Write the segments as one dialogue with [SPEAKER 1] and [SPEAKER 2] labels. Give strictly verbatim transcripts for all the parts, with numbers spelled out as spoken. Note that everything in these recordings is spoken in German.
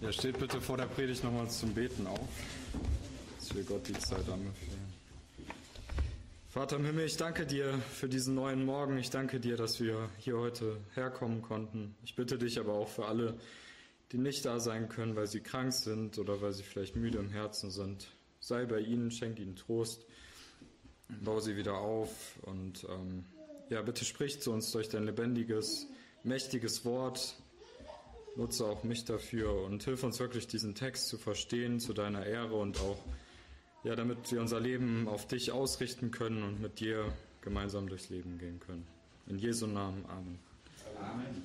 [SPEAKER 1] Ja, steht bitte vor der Predigt nochmal zum Beten auf, dass wir Gott die Zeit anbefehlen. Vater im Himmel, ich danke dir für diesen neuen Morgen. Ich danke dir, dass wir hier heute herkommen konnten. Ich bitte dich aber auch für alle, die nicht da sein können, weil sie krank sind oder weil sie vielleicht müde im Herzen sind. Sei bei ihnen, schenk ihnen Trost, bau sie wieder auf und ähm, ja, bitte sprich zu uns durch dein lebendiges, mächtiges Wort. Nutze auch mich dafür und hilf uns wirklich, diesen Text zu verstehen, zu deiner Ehre und auch, ja, damit wir unser Leben auf dich ausrichten können und mit dir gemeinsam durchs Leben gehen können. In Jesu Namen, Amen.
[SPEAKER 2] Amen.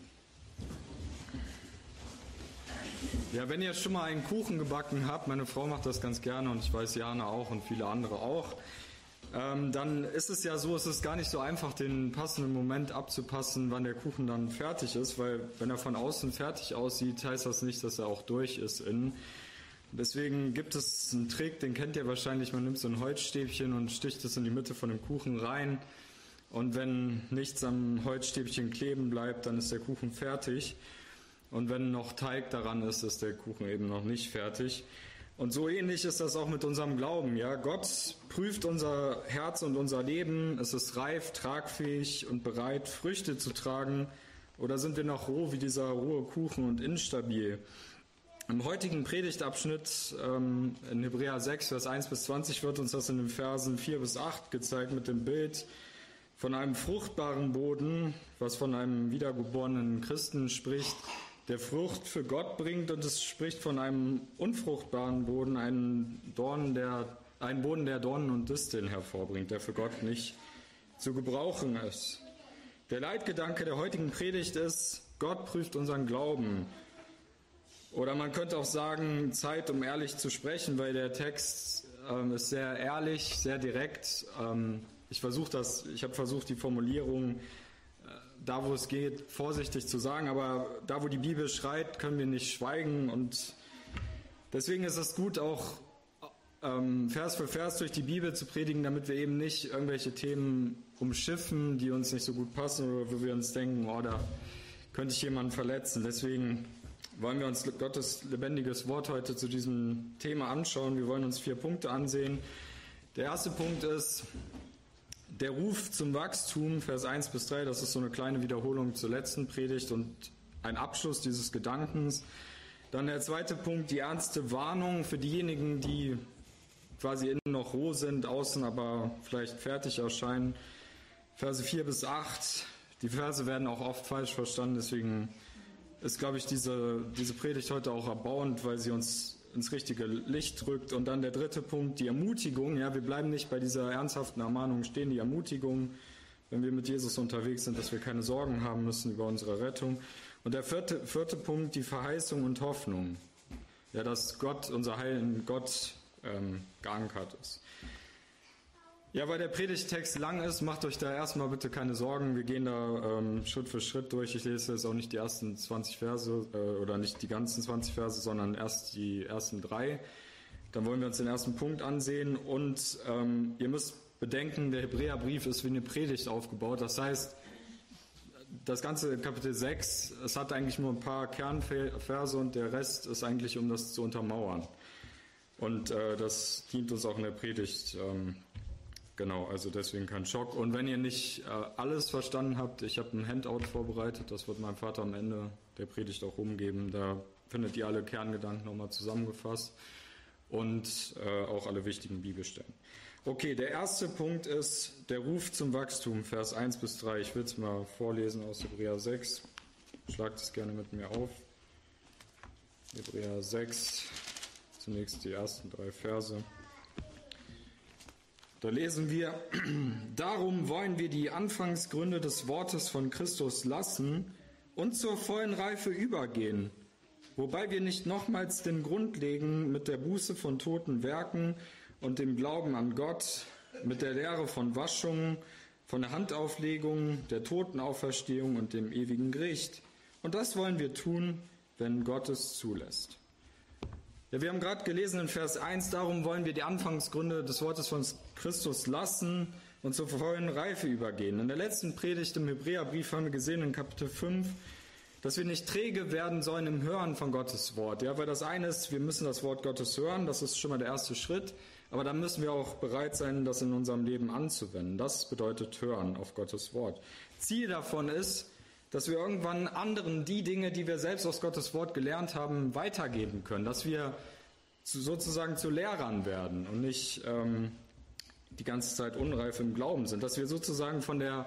[SPEAKER 1] Ja, wenn ihr schon mal einen Kuchen gebacken habt, meine Frau macht das ganz gerne und ich weiß, Jana auch und viele andere auch, ähm, dann ist es ja so, es ist gar nicht so einfach, den passenden Moment abzupassen, wann der Kuchen dann fertig ist, weil wenn er von außen fertig aussieht, heißt das nicht, dass er auch durch ist innen. Deswegen gibt es einen Trick, den kennt ihr wahrscheinlich, man nimmt so ein Holzstäbchen und sticht es in die Mitte von dem Kuchen rein und wenn nichts am Holzstäbchen kleben bleibt, dann ist der Kuchen fertig und wenn noch Teig daran ist, ist der Kuchen eben noch nicht fertig. Und so ähnlich ist das auch mit unserem Glauben. Ja, Gott prüft unser Herz und unser Leben. Es ist reif, tragfähig und bereit, Früchte zu tragen. Oder sind wir noch roh wie dieser rohe Kuchen und instabil? Im heutigen Predigtabschnitt ähm, in Hebräer sechs, Vers eins bis zwanzig wird uns das in den Versen vier bis acht gezeigt mit dem Bild von einem fruchtbaren Boden, was von einem wiedergeborenen Christen spricht, der Frucht für Gott bringt, und es spricht von einem unfruchtbaren Boden, einen, Dorn, der, einen Boden, der Dornen und Disteln hervorbringt, der für Gott nicht zu gebrauchen ist. Der Leitgedanke der heutigen Predigt ist, Gott prüft unseren Glauben. Oder man könnte auch sagen, Zeit, um ehrlich zu sprechen, weil der Text ähm, ist sehr ehrlich, sehr direkt. Ähm, ich versuche das, ich habe versucht, die Formulierung da, wo es geht, vorsichtig zu sagen, aber da, wo die Bibel schreit, können wir nicht schweigen und deswegen ist es gut, auch ähm, Vers für Vers durch die Bibel zu predigen, damit wir eben nicht irgendwelche Themen umschiffen, die uns nicht so gut passen oder wo wir uns denken, oh, da könnte ich jemanden verletzen. Deswegen wollen wir uns Gottes lebendiges Wort heute zu diesem Thema anschauen. Wir wollen uns vier Punkte ansehen. Der erste Punkt ist der Ruf zum Wachstum, Vers eins bis drei, das ist so eine kleine Wiederholung zur letzten Predigt und ein Abschluss dieses Gedankens. Dann der zweite Punkt, die ernste Warnung für diejenigen, die quasi innen noch roh sind, außen aber vielleicht fertig erscheinen. Verse vier bis acht, die Verse werden auch oft falsch verstanden, deswegen ist, glaube ich, diese, diese Predigt heute auch erbauend, weil sie uns ins richtige Licht drückt. Und dann der dritte Punkt, die Ermutigung. Ja, wir bleiben nicht bei dieser ernsthaften Ermahnung stehen, die Ermutigung, wenn wir mit Jesus unterwegs sind, dass wir keine Sorgen haben müssen über unsere Rettung. Und der vierte, vierte Punkt, die Verheißung und Hoffnung. Ja, dass Gott, unser Heil in Gott ähm, geankert ist. Ja, weil der Predigtext lang ist, macht euch da erstmal bitte keine Sorgen. Wir gehen da ähm, Schritt für Schritt durch. Ich lese jetzt auch nicht die ersten zwanzig Verse äh, oder nicht die ganzen zwanzig Verse, sondern erst die ersten drei. Dann wollen wir uns den ersten Punkt ansehen. Und ähm, ihr müsst bedenken, der Hebräerbrief ist wie eine Predigt aufgebaut. Das heißt, das ganze Kapitel sechs, es hat eigentlich nur ein paar Kernverse und der Rest ist eigentlich, um das zu untermauern. Und äh, das dient uns auch in der Predigt. Ähm, Genau, also deswegen kein Schock. Und wenn ihr nicht äh, alles verstanden habt, ich habe ein Handout vorbereitet, das wird mein Vater am Ende der Predigt auch rumgeben. Da findet ihr alle Kerngedanken nochmal zusammengefasst und äh, auch alle wichtigen Bibelstellen. Okay, der erste Punkt ist der Ruf zum Wachstum, Vers eins bis drei. Ich will es mal vorlesen aus Hebräer sechs. Schlagt es gerne mit mir auf. Hebräer sechs, zunächst die ersten drei Verse. Da lesen wir, darum wollen wir die Anfangsgründe des Wortes von Christus lassen und zur vollen Reife übergehen, wobei wir nicht nochmals den Grund legen mit der Buße von toten Werken und dem Glauben an Gott, mit der Lehre von Waschungen, von der Handauflegung, der Totenauferstehung und dem ewigen Gericht. Und das wollen wir tun, wenn Gott es zulässt. Ja, wir haben gerade gelesen in Vers eins, darum wollen wir die Anfangsgründe des Wortes von Christus lassen und zur vollen Reife übergehen. In der letzten Predigt im Hebräerbrief haben wir gesehen in Kapitel fünf, dass wir nicht träge werden sollen im Hören von Gottes Wort. Ja, weil das eine ist, wir müssen das Wort Gottes hören, das ist schon mal der erste Schritt, aber dann müssen wir auch bereit sein, das in unserem Leben anzuwenden. Das bedeutet Hören auf Gottes Wort. Ziel davon ist, dass wir irgendwann anderen die Dinge, die wir selbst aus Gottes Wort gelernt haben, weitergeben können, dass wir zu, sozusagen zu Lehrern werden und nicht ähm, die ganze Zeit unreif im Glauben sind, dass wir sozusagen von der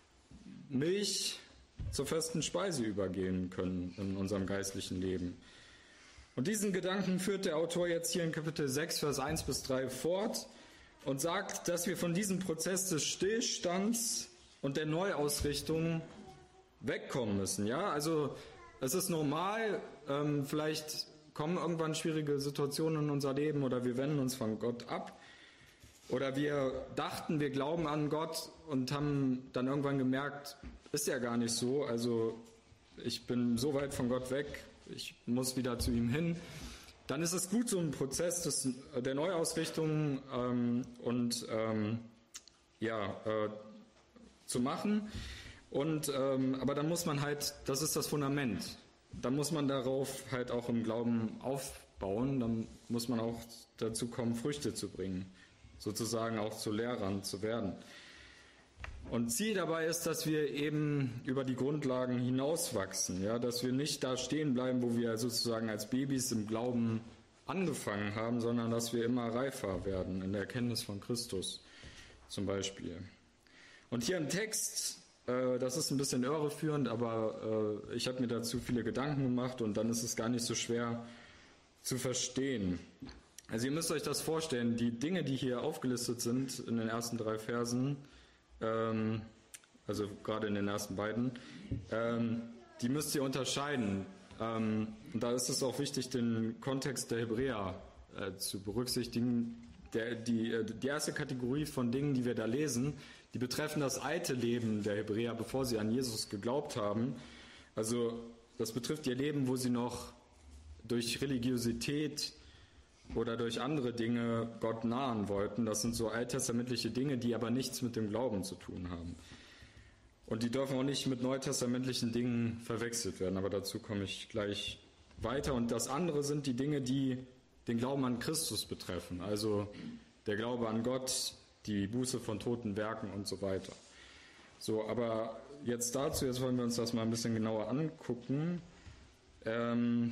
[SPEAKER 1] Milch zur festen Speise übergehen können in unserem geistlichen Leben. Und diesen Gedanken führt der Autor jetzt hier in Kapitel sechs, Vers eins bis drei fort und sagt, dass wir von diesem Prozess des Stillstands und der Neuausrichtung wegkommen müssen. Ja, also es ist normal, ähm, vielleicht kommen irgendwann schwierige Situationen in unser Leben oder wir wenden uns von Gott ab. Oder wir dachten, wir glauben an Gott und haben dann irgendwann gemerkt, ist ja gar nicht so. Also ich bin so weit von Gott weg, ich muss wieder zu ihm hin. Dann ist es gut, so einen Prozess des, der Neuausrichtung ähm, und ähm, ja, äh, zu machen. Und, ähm, aber dann muss man halt, das ist das Fundament, dann muss man darauf halt auch im Glauben aufbauen, dann muss man auch dazu kommen, Früchte zu bringen, sozusagen auch zu Lehrern zu werden. Und Ziel dabei ist, dass wir eben über die Grundlagen hinauswachsen, ja, dass wir nicht da stehen bleiben, wo wir sozusagen als Babys im Glauben angefangen haben, sondern dass wir immer reifer werden in der Erkenntnis von Christus zum Beispiel. Und hier im Text, äh, das ist ein bisschen irreführend, aber äh, ich habe mir dazu viele Gedanken gemacht und dann ist es gar nicht so schwer zu verstehen. Also ihr müsst euch das vorstellen, die Dinge, die hier aufgelistet sind in den ersten drei Versen, ähm, also gerade in den ersten beiden, ähm, die müsst ihr unterscheiden. Ähm, und da ist es auch wichtig, den Kontext der Hebräer äh, zu berücksichtigen. Der, die, äh, die erste Kategorie von Dingen, die wir da lesen, die betreffen das alte Leben der Hebräer, bevor sie an Jesus geglaubt haben. Also das betrifft ihr Leben, wo sie noch durch Religiosität oder durch andere Dinge Gott nahen wollten. Das sind so alttestamentliche Dinge, die aber nichts mit dem Glauben zu tun haben. Und die dürfen auch nicht mit neutestamentlichen Dingen verwechselt werden, aber dazu komme ich gleich weiter. Und das andere sind die Dinge, die den Glauben an Christus betreffen, also der Glaube an Gott, die Buße von toten Werken und so weiter. So, aber jetzt dazu, jetzt wollen wir uns das mal ein bisschen genauer angucken. Ähm,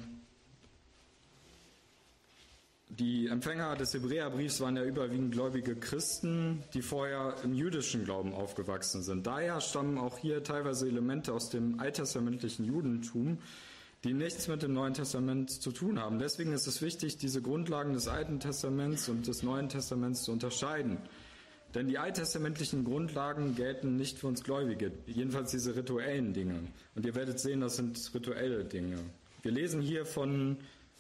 [SPEAKER 1] Die Empfänger des Hebräerbriefs waren ja überwiegend gläubige Christen, die vorher im jüdischen Glauben aufgewachsen sind. Daher stammen auch hier teilweise Elemente aus dem alttestamentlichen Judentum, die nichts mit dem Neuen Testament zu tun haben. Deswegen ist es wichtig, diese Grundlagen des Alten Testaments und des Neuen Testaments zu unterscheiden. Denn die alttestamentlichen Grundlagen gelten nicht für uns Gläubige, jedenfalls diese rituellen Dinge. Und ihr werdet sehen, das sind rituelle Dinge. Wir lesen hier von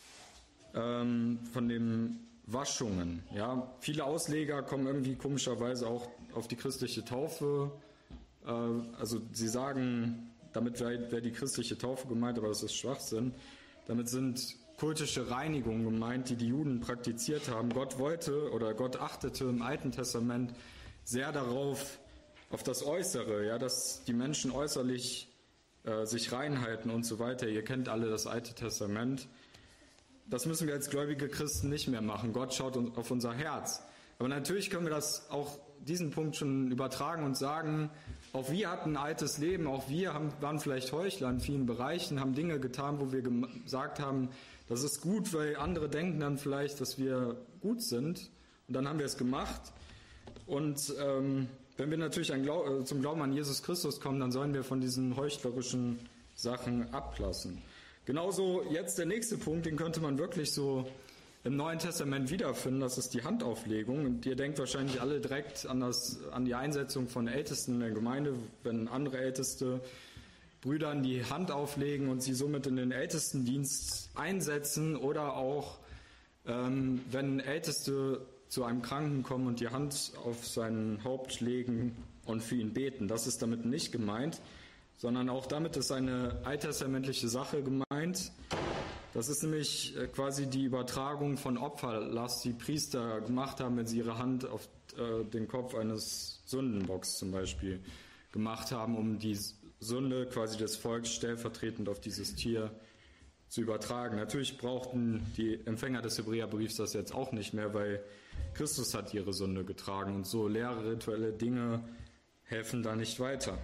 [SPEAKER 1] von den Waschungen. Ja, viele Ausleger kommen irgendwie komischerweise auch auf die christliche Taufe. Äh, also sie sagen, damit wäre wär die christliche Taufe gemeint, aber das ist Schwachsinn. Damit sind kultische Reinigungen gemeint, die die Juden praktiziert haben. Gott wollte oder Gott achtete im Alten Testament sehr darauf, auf das Äußere, ja, dass die Menschen äußerlich äh, sich reinhalten und so weiter. Ihr kennt alle das Alte Testament. Das müssen wir als gläubige Christen nicht mehr machen. Gott schaut auf unser Herz. Aber natürlich können wir das auch diesen Punkt schon übertragen und sagen, auch wir hatten ein altes Leben, auch wir haben, waren vielleicht Heuchler in vielen Bereichen, haben Dinge getan, wo wir gesagt haben, das ist gut, weil andere denken dann vielleicht, dass wir gut sind. Und dann haben wir es gemacht. Und ähm, wenn wir natürlich an Glau- zum Glauben an Jesus Christus kommen, dann sollen wir von diesen heuchlerischen Sachen ablassen. Genauso jetzt der nächste Punkt, den könnte man wirklich so im Neuen Testament wiederfinden, das ist die Handauflegung. Und ihr denkt wahrscheinlich alle direkt an, das, an die Einsetzung von Ältesten in der Gemeinde, wenn andere älteste Brüdern die Hand auflegen und sie somit in den Ältestendienst einsetzen oder auch, ähm, wenn Älteste zu einem Kranken kommen und die Hand auf sein Haupt legen und für ihn beten. Das ist damit nicht gemeint, sondern auch damit ist eine alttestamentliche Sache gemeint. Das ist nämlich quasi die Übertragung von Opferlast, die Priester gemacht haben, wenn sie ihre Hand auf äh, den Kopf eines Sündenbocks zum Beispiel gemacht haben, um die Sünde quasi des Volks stellvertretend auf dieses Tier zu übertragen. Natürlich brauchten die Empfänger des Hebräerbriefs das jetzt auch nicht mehr, weil Christus hat ihre Sünde getragen und so leere rituelle Dinge helfen da nicht weiter.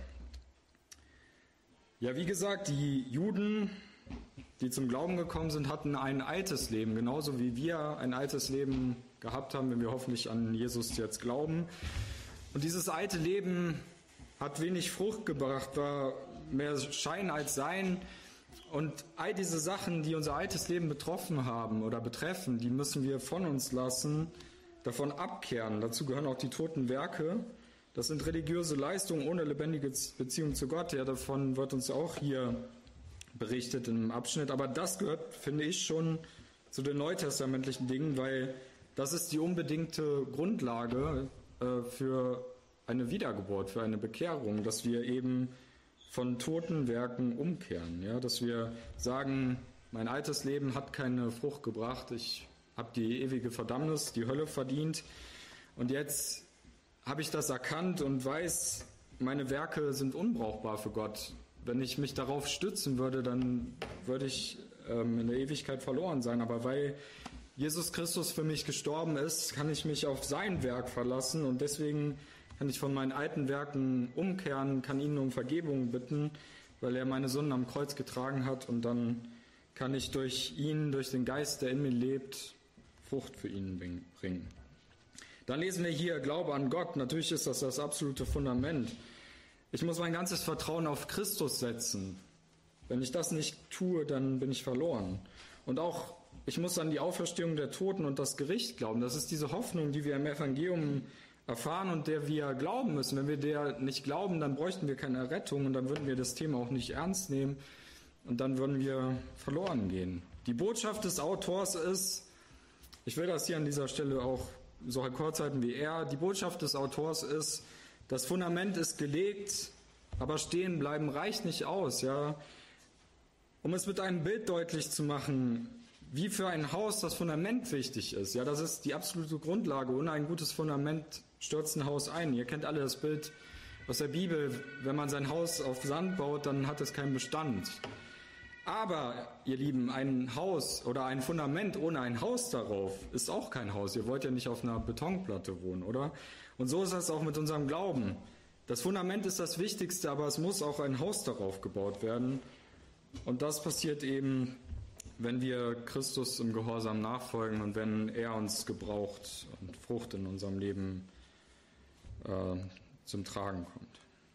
[SPEAKER 1] Ja, wie gesagt, die Juden, die zum Glauben gekommen sind, hatten ein altes Leben, genauso wie wir ein altes Leben gehabt haben, wenn wir hoffentlich an Jesus jetzt glauben. Und dieses alte Leben hat wenig Frucht gebracht, war mehr Schein als Sein. Und all diese Sachen, die unser altes Leben betroffen haben oder betreffen, die müssen wir von uns lassen, davon abkehren. Dazu gehören auch die toten Werke. Das sind religiöse Leistungen ohne lebendige Beziehung zu Gott. Ja, davon wird uns auch hier berichtet im Abschnitt. Aber das gehört, finde ich, schon zu den neutestamentlichen Dingen, weil das ist die unbedingte Grundlage äh, für eine Wiedergeburt, für eine Bekehrung, dass wir eben von toten Werken umkehren. Ja, dass wir sagen, mein altes Leben hat keine Frucht gebracht, ich habe die ewige Verdammnis, die Hölle verdient und jetzt habe ich das erkannt und weiß, meine Werke sind unbrauchbar für Gott. Wenn ich mich darauf stützen würde, dann würde ich ähm, in der Ewigkeit verloren sein. Aber weil Jesus Christus für mich gestorben ist, kann ich mich auf sein Werk verlassen und deswegen kann ich von meinen alten Werken umkehren, kann ihn um Vergebung bitten, weil er meine Sünden am Kreuz getragen hat und dann kann ich durch ihn, durch den Geist, der in mir lebt, Frucht für ihn bringen. Dann lesen wir hier Glaube an Gott. Natürlich ist das das absolute Fundament. Ich muss mein ganzes Vertrauen auf Christus setzen. Wenn ich das nicht tue, dann bin ich verloren. Und auch, ich muss an die Auferstehung der Toten und das Gericht glauben. Das ist diese Hoffnung, die wir im Evangelium erfahren und der wir glauben müssen. Wenn wir der nicht glauben, dann bräuchten wir keine Errettung und dann würden wir das Thema auch nicht ernst nehmen und dann würden wir verloren gehen. Die Botschaft des Autors ist, ich will das hier an dieser Stelle auch so kurz halten wie er, die Botschaft des Autors ist, das Fundament ist gelegt, aber stehen bleiben reicht nicht aus. Ja? Um es mit einem Bild deutlich zu machen, wie für ein Haus das Fundament wichtig ist. Ja, das ist die absolute Grundlage. Ohne ein gutes Fundament stürzt ein Haus ein. Ihr kennt alle das Bild aus der Bibel. Wenn man sein Haus auf Sand baut, dann hat es keinen Bestand. Aber, ihr Lieben, ein Haus oder ein Fundament ohne ein Haus darauf ist auch kein Haus. Ihr wollt ja nicht auf einer Betonplatte wohnen, oder? Und so ist das auch mit unserem Glauben. Das Fundament ist das Wichtigste, aber es muss auch ein Haus darauf gebaut werden. Und das passiert eben, wenn wir Christus im Gehorsam nachfolgen und wenn er uns gebraucht und Frucht in unserem Leben äh, zum Tragen kommt.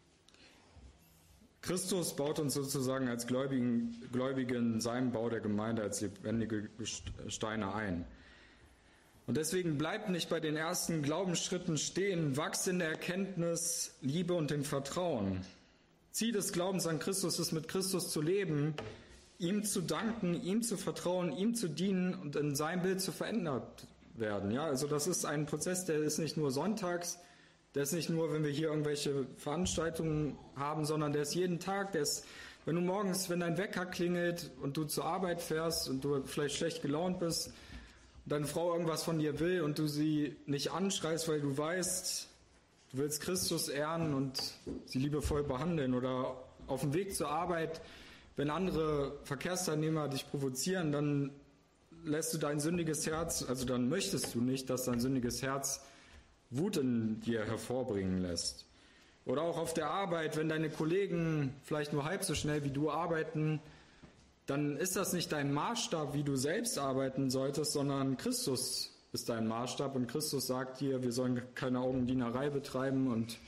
[SPEAKER 1] Christus baut uns sozusagen als Gläubigen, Gläubige in seinem Bau der Gemeinde als lebendige Steine ein. Und deswegen bleibt nicht bei den ersten Glaubensschritten stehen, wachst in der Erkenntnis, Liebe und dem Vertrauen. Ziel des Glaubens an Christus ist, mit Christus zu leben, ihm zu danken, ihm zu vertrauen, ihm zu dienen und in sein Bild zu verändert werden. Ja, also das ist ein Prozess, der ist nicht nur sonntags, der ist nicht nur, wenn wir hier irgendwelche Veranstaltungen haben, sondern der ist jeden Tag, der ist, wenn du morgens, wenn dein Wecker klingelt und du zur Arbeit fährst und du vielleicht schlecht gelaunt bist und deine Frau irgendwas von dir will und du sie nicht anschreist, weil du weißt, du willst Christus ehren und sie liebevoll behandeln, oder auf dem Weg zur Arbeit, wenn andere Verkehrsteilnehmer dich provozieren, dann lässt du dein sündiges Herz, also dann möchtest du nicht, dass dein sündiges Herz Wut in dir hervorbringen lässt. Oder auch auf der Arbeit, wenn deine Kollegen vielleicht nur halb so schnell wie du arbeiten, dann ist das nicht dein Maßstab, wie du selbst arbeiten solltest, sondern Christus ist dein Maßstab und Christus sagt dir, wir sollen keine Augendienerei betreiben und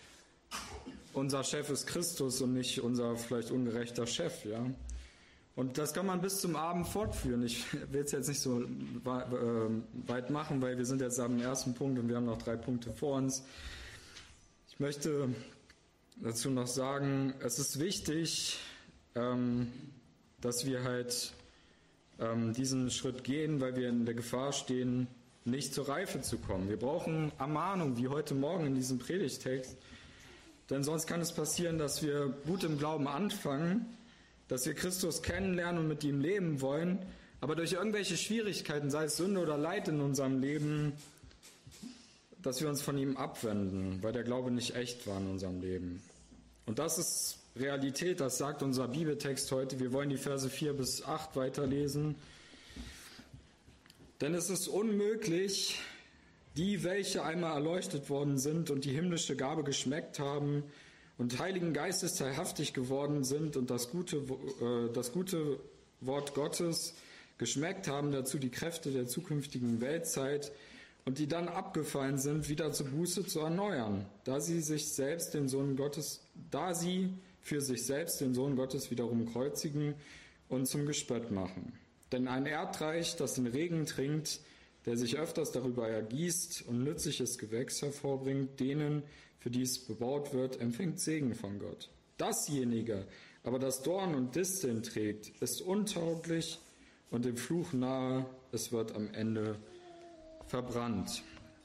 [SPEAKER 1] unser Chef ist Christus und nicht unser vielleicht ungerechter Chef, ja. Und das kann man bis zum Abend fortführen. Ich will es jetzt nicht so weit machen, weil wir sind jetzt am ersten Punkt und wir haben noch drei Punkte vor uns. Ich möchte dazu noch sagen, es ist wichtig, dass wir halt diesen Schritt gehen, weil wir in der Gefahr stehen, nicht zur Reife zu kommen. Wir brauchen Ermahnung, wie heute Morgen in diesem Predigtext, denn sonst kann es passieren, dass wir gut im Glauben anfangen, dass wir Christus kennenlernen und mit ihm leben wollen, aber durch irgendwelche Schwierigkeiten, sei es Sünde oder Leid in unserem Leben, dass wir uns von ihm abwenden, weil der Glaube nicht echt war in unserem Leben. Und das ist Realität, das sagt unser Bibeltext heute. Wir wollen die Verse vier bis acht weiterlesen. Denn es ist unmöglich, die, welche einmal erleuchtet worden sind und die himmlische Gabe geschmeckt haben und Heiligen Geistes teilhaftig geworden sind und das gute, äh, das gute Wort Gottes geschmeckt haben, dazu die Kräfte der zukünftigen Weltzeit, und die dann abgefallen sind, wieder zur Buße zu erneuern, da sie sich selbst den Sohn Gottes, da sie für sich selbst den Sohn Gottes wiederum kreuzigen und zum Gespött machen. Denn ein Erdreich, das den Regen trinkt, der sich öfters darüber ergießt und nützliches Gewächs hervorbringt, denen, für die es bebaut wird, empfängt Segen von Gott. Dasjenige aber, das Dorn und Disteln trägt, ist untauglich und dem Fluch nahe, es wird am Ende verbrannt.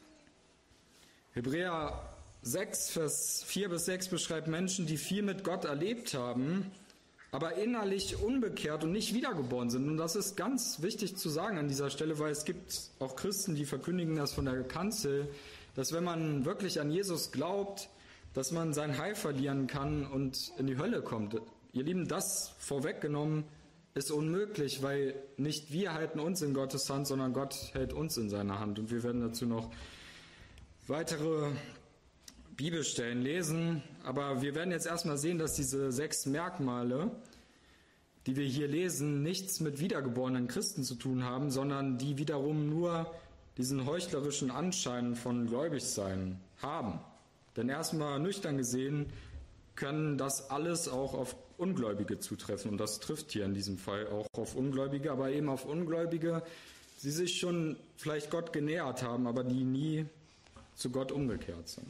[SPEAKER 1] Hebräer sechs, Vers vier bis sechs beschreibt Menschen, die viel mit Gott erlebt haben, aber innerlich unbekehrt und nicht wiedergeboren sind. Und das ist ganz wichtig zu sagen an dieser Stelle, weil es gibt auch Christen, die verkündigen das von der Kanzel, dass wenn man wirklich an Jesus glaubt, dass man sein Heil verlieren kann und in die Hölle kommt. Ihr Lieben, das vorweggenommen ist unmöglich, weil nicht wir halten uns in Gottes Hand, sondern Gott hält uns in seiner Hand. Und wir werden dazu noch weitere Bibelstellen lesen. Aber wir werden jetzt erstmal sehen, dass diese sechs Merkmale, die wir hier lesen, nichts mit wiedergeborenen Christen zu tun haben, sondern die wiederum nur diesen heuchlerischen Anschein von Gläubigsein haben. Denn erstmal nüchtern gesehen können das alles auch auf Ungläubige zutreffen. Und das trifft hier in diesem Fall auch auf Ungläubige, aber eben auf Ungläubige, die sich schon vielleicht Gott genähert haben, aber die nie zu Gott umgekehrt sind.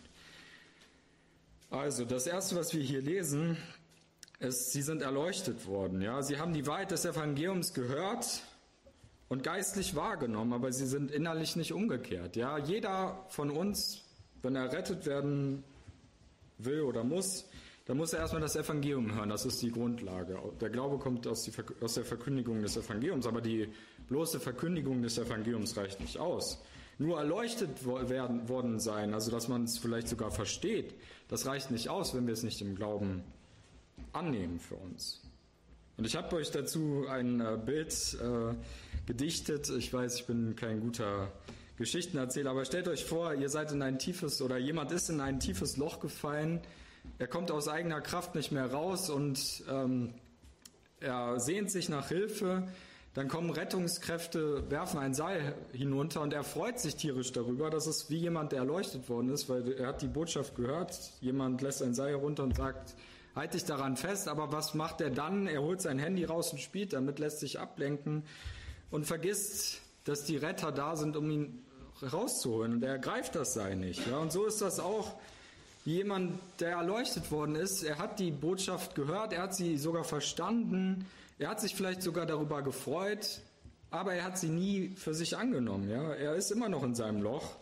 [SPEAKER 1] Also, das Erste, was wir hier lesen, ist, sie sind erleuchtet worden. Ja? Sie haben die Wahrheit des Evangeliums gehört und geistlich wahrgenommen, aber sie sind innerlich nicht umgekehrt. Ja? Jeder von uns, wenn er errettet werden will oder muss, dann muss er erstmal das Evangelium hören. Das ist die Grundlage. Der Glaube kommt aus, die, aus der Verkündigung des Evangeliums, aber die bloße Verkündigung des Evangeliums reicht nicht aus. Nur erleuchtet werden, worden sein, also dass man es vielleicht sogar versteht, das reicht nicht aus, wenn wir es nicht im Glauben annehmen für uns. Und ich habe euch dazu ein äh, Bild äh, gedichtet. Ich weiß, ich bin kein guter Geschichtenerzähler, aber stellt euch vor, ihr seid in ein tiefes oder jemand ist in ein tiefes Loch gefallen. Er kommt aus eigener Kraft nicht mehr raus und ähm, er sehnt sich nach Hilfe. Dann kommen Rettungskräfte, werfen ein Seil hinunter und er freut sich tierisch darüber. Das ist wie jemand, der erleuchtet worden ist, weil er hat die Botschaft gehört. Jemand lässt ein Seil herunter und sagt, halt dich daran fest. Aber was macht er dann? Er holt sein Handy raus und spielt damit, lässt sich ablenken und vergisst, dass die Retter da sind, um ihn rauszuholen. Und er ergreift das Seil nicht. Ja? Und so ist das auch. Jemand, der erleuchtet worden ist, er hat die Botschaft gehört, er hat sie sogar verstanden, er hat sich vielleicht sogar darüber gefreut, aber er hat sie nie für sich angenommen. Ja? Er ist immer noch in seinem Loch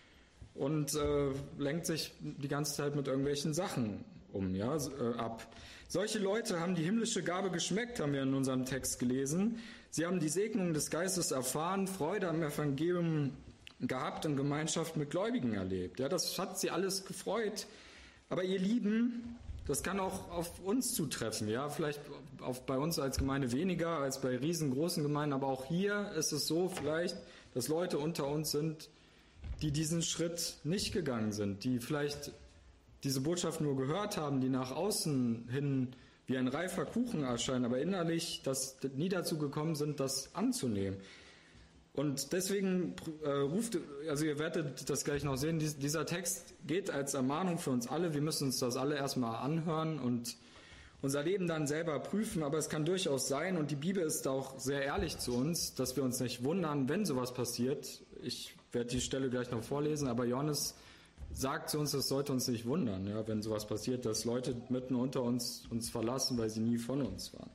[SPEAKER 1] und äh, lenkt sich die ganze Zeit mit irgendwelchen Sachen um, ja, äh, ab. Solche Leute haben die himmlische Gabe geschmeckt, haben wir in unserem Text gelesen. Sie haben die Segnung des Geistes erfahren, Freude am Evangelium gehabt und Gemeinschaft mit Gläubigen erlebt. Ja, das hat sie alles gefreut. Aber ihr Lieben, das kann auch auf uns zutreffen. Ja, vielleicht auf, bei uns als Gemeinde weniger als bei riesengroßen Gemeinden. Aber auch hier ist es so vielleicht, dass Leute unter uns sind, die diesen Schritt nicht gegangen sind, die vielleicht diese Botschaft nur gehört haben, die nach außen hin wie ein reifer Kuchen erscheinen, aber innerlich das nie dazu gekommen sind, das anzunehmen. Und deswegen äh, ruft, also ihr werdet das gleich noch sehen, dies, dieser Text geht als Ermahnung für uns alle. Wir müssen uns das alle erstmal anhören und unser Leben dann selber prüfen. Aber es kann durchaus sein, und die Bibel ist auch sehr ehrlich zu uns, dass wir uns nicht wundern, wenn sowas passiert. Ich werde die Stelle gleich noch vorlesen, aber Johannes sagt zu uns, es sollte uns nicht wundern, ja, wenn sowas passiert, dass Leute mitten unter uns uns verlassen, weil sie nie von uns waren.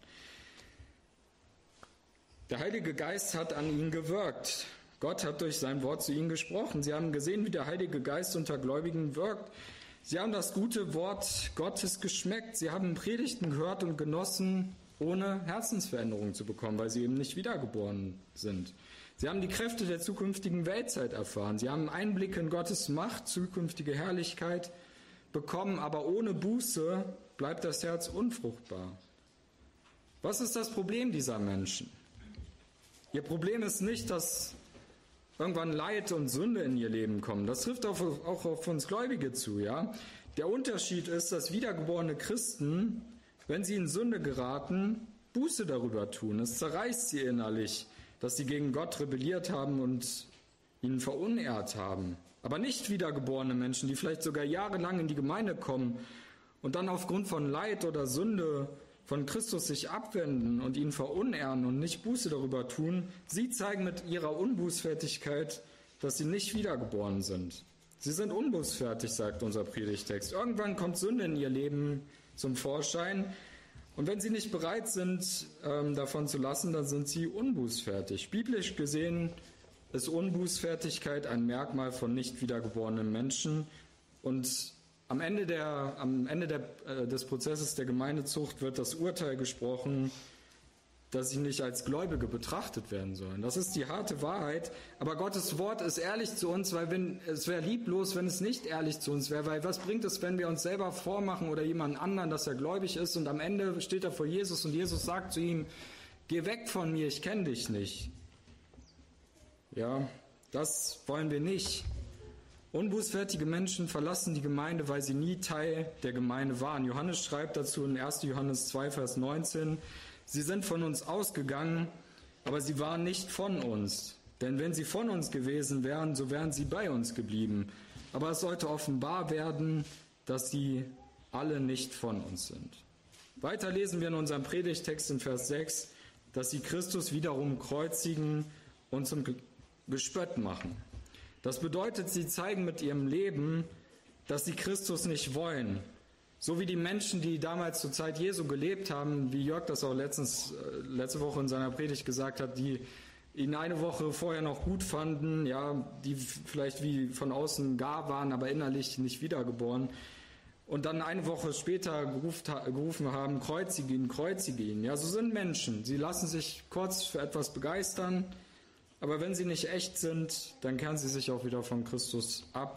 [SPEAKER 1] Der Heilige Geist hat an ihnen gewirkt. Gott hat durch sein Wort zu ihnen gesprochen. Sie haben gesehen, wie der Heilige Geist unter Gläubigen wirkt. Sie haben das gute Wort Gottes geschmeckt. Sie haben Predigten gehört und genossen, ohne Herzensveränderung zu bekommen, weil sie eben nicht wiedergeboren sind. Sie haben die Kräfte der zukünftigen Weltzeit erfahren. Sie haben Einblick in Gottes Macht, zukünftige Herrlichkeit bekommen, aber ohne Buße bleibt das Herz unfruchtbar. Was ist das Problem dieser Menschen? Ihr Problem ist nicht, dass irgendwann Leid und Sünde in ihr Leben kommen. Das trifft auch auf uns Gläubige zu, ja. Der Unterschied ist, dass wiedergeborene Christen, wenn sie in Sünde geraten, Buße darüber tun. Es zerreißt sie innerlich, dass sie gegen Gott rebelliert haben und ihn verunehrt haben. Aber nicht wiedergeborene Menschen, die vielleicht sogar jahrelang in die Gemeinde kommen und dann aufgrund von Leid oder Sünde von Christus sich abwenden und ihn verunehren und nicht Buße darüber tun, sie zeigen mit ihrer Unbußfertigkeit, dass sie nicht wiedergeboren sind. Sie sind unbußfertig, sagt unser Predigtext. Irgendwann kommt Sünde in ihr Leben zum Vorschein und wenn sie nicht bereit sind, ähm, davon zu lassen, dann sind sie unbußfertig. Biblisch gesehen ist Unbußfertigkeit ein Merkmal von nicht wiedergeborenen Menschen und Am Ende, der, am Ende der, äh, des Prozesses der Gemeindezucht wird das Urteil gesprochen, dass sie nicht als Gläubige betrachtet werden sollen. Das ist die harte Wahrheit, aber Gottes Wort ist ehrlich zu uns, weil wenn, es wäre lieblos, wenn es nicht ehrlich zu uns wäre, weil was bringt es, wenn wir uns selber vormachen oder jemand anderen, dass er gläubig ist und am Ende steht er vor Jesus und Jesus sagt zu ihm, geh weg von mir, ich kenne dich nicht. Ja, das wollen wir nicht. Unbußfertige Menschen verlassen die Gemeinde, weil sie nie Teil der Gemeinde waren. Johannes schreibt dazu in erster Johannes zwei, Vers neunzehn, sie sind von uns ausgegangen, aber sie waren nicht von uns. Denn wenn sie von uns gewesen wären, so wären sie bei uns geblieben. Aber es sollte offenbar werden, dass sie alle nicht von uns sind. Weiter lesen wir in unserem Predigtext in Vers sechs, dass sie Christus wiederum kreuzigen und zum Gespött machen. Das bedeutet, sie zeigen mit ihrem Leben, dass sie Christus nicht wollen. So wie die Menschen, die damals zur Zeit Jesu gelebt haben, wie Jörg das auch letztens, letzte Woche in seiner Predigt gesagt hat, die ihn eine Woche vorher noch gut fanden, ja, die vielleicht wie von außen gar waren, aber innerlich nicht wiedergeboren. Und dann eine Woche später gerufen haben, kreuzige ihn, kreuzige ihn. Ja, so sind Menschen. Sie lassen sich kurz für etwas begeistern, aber wenn sie nicht echt sind, dann kehren sie sich auch wieder von Christus ab.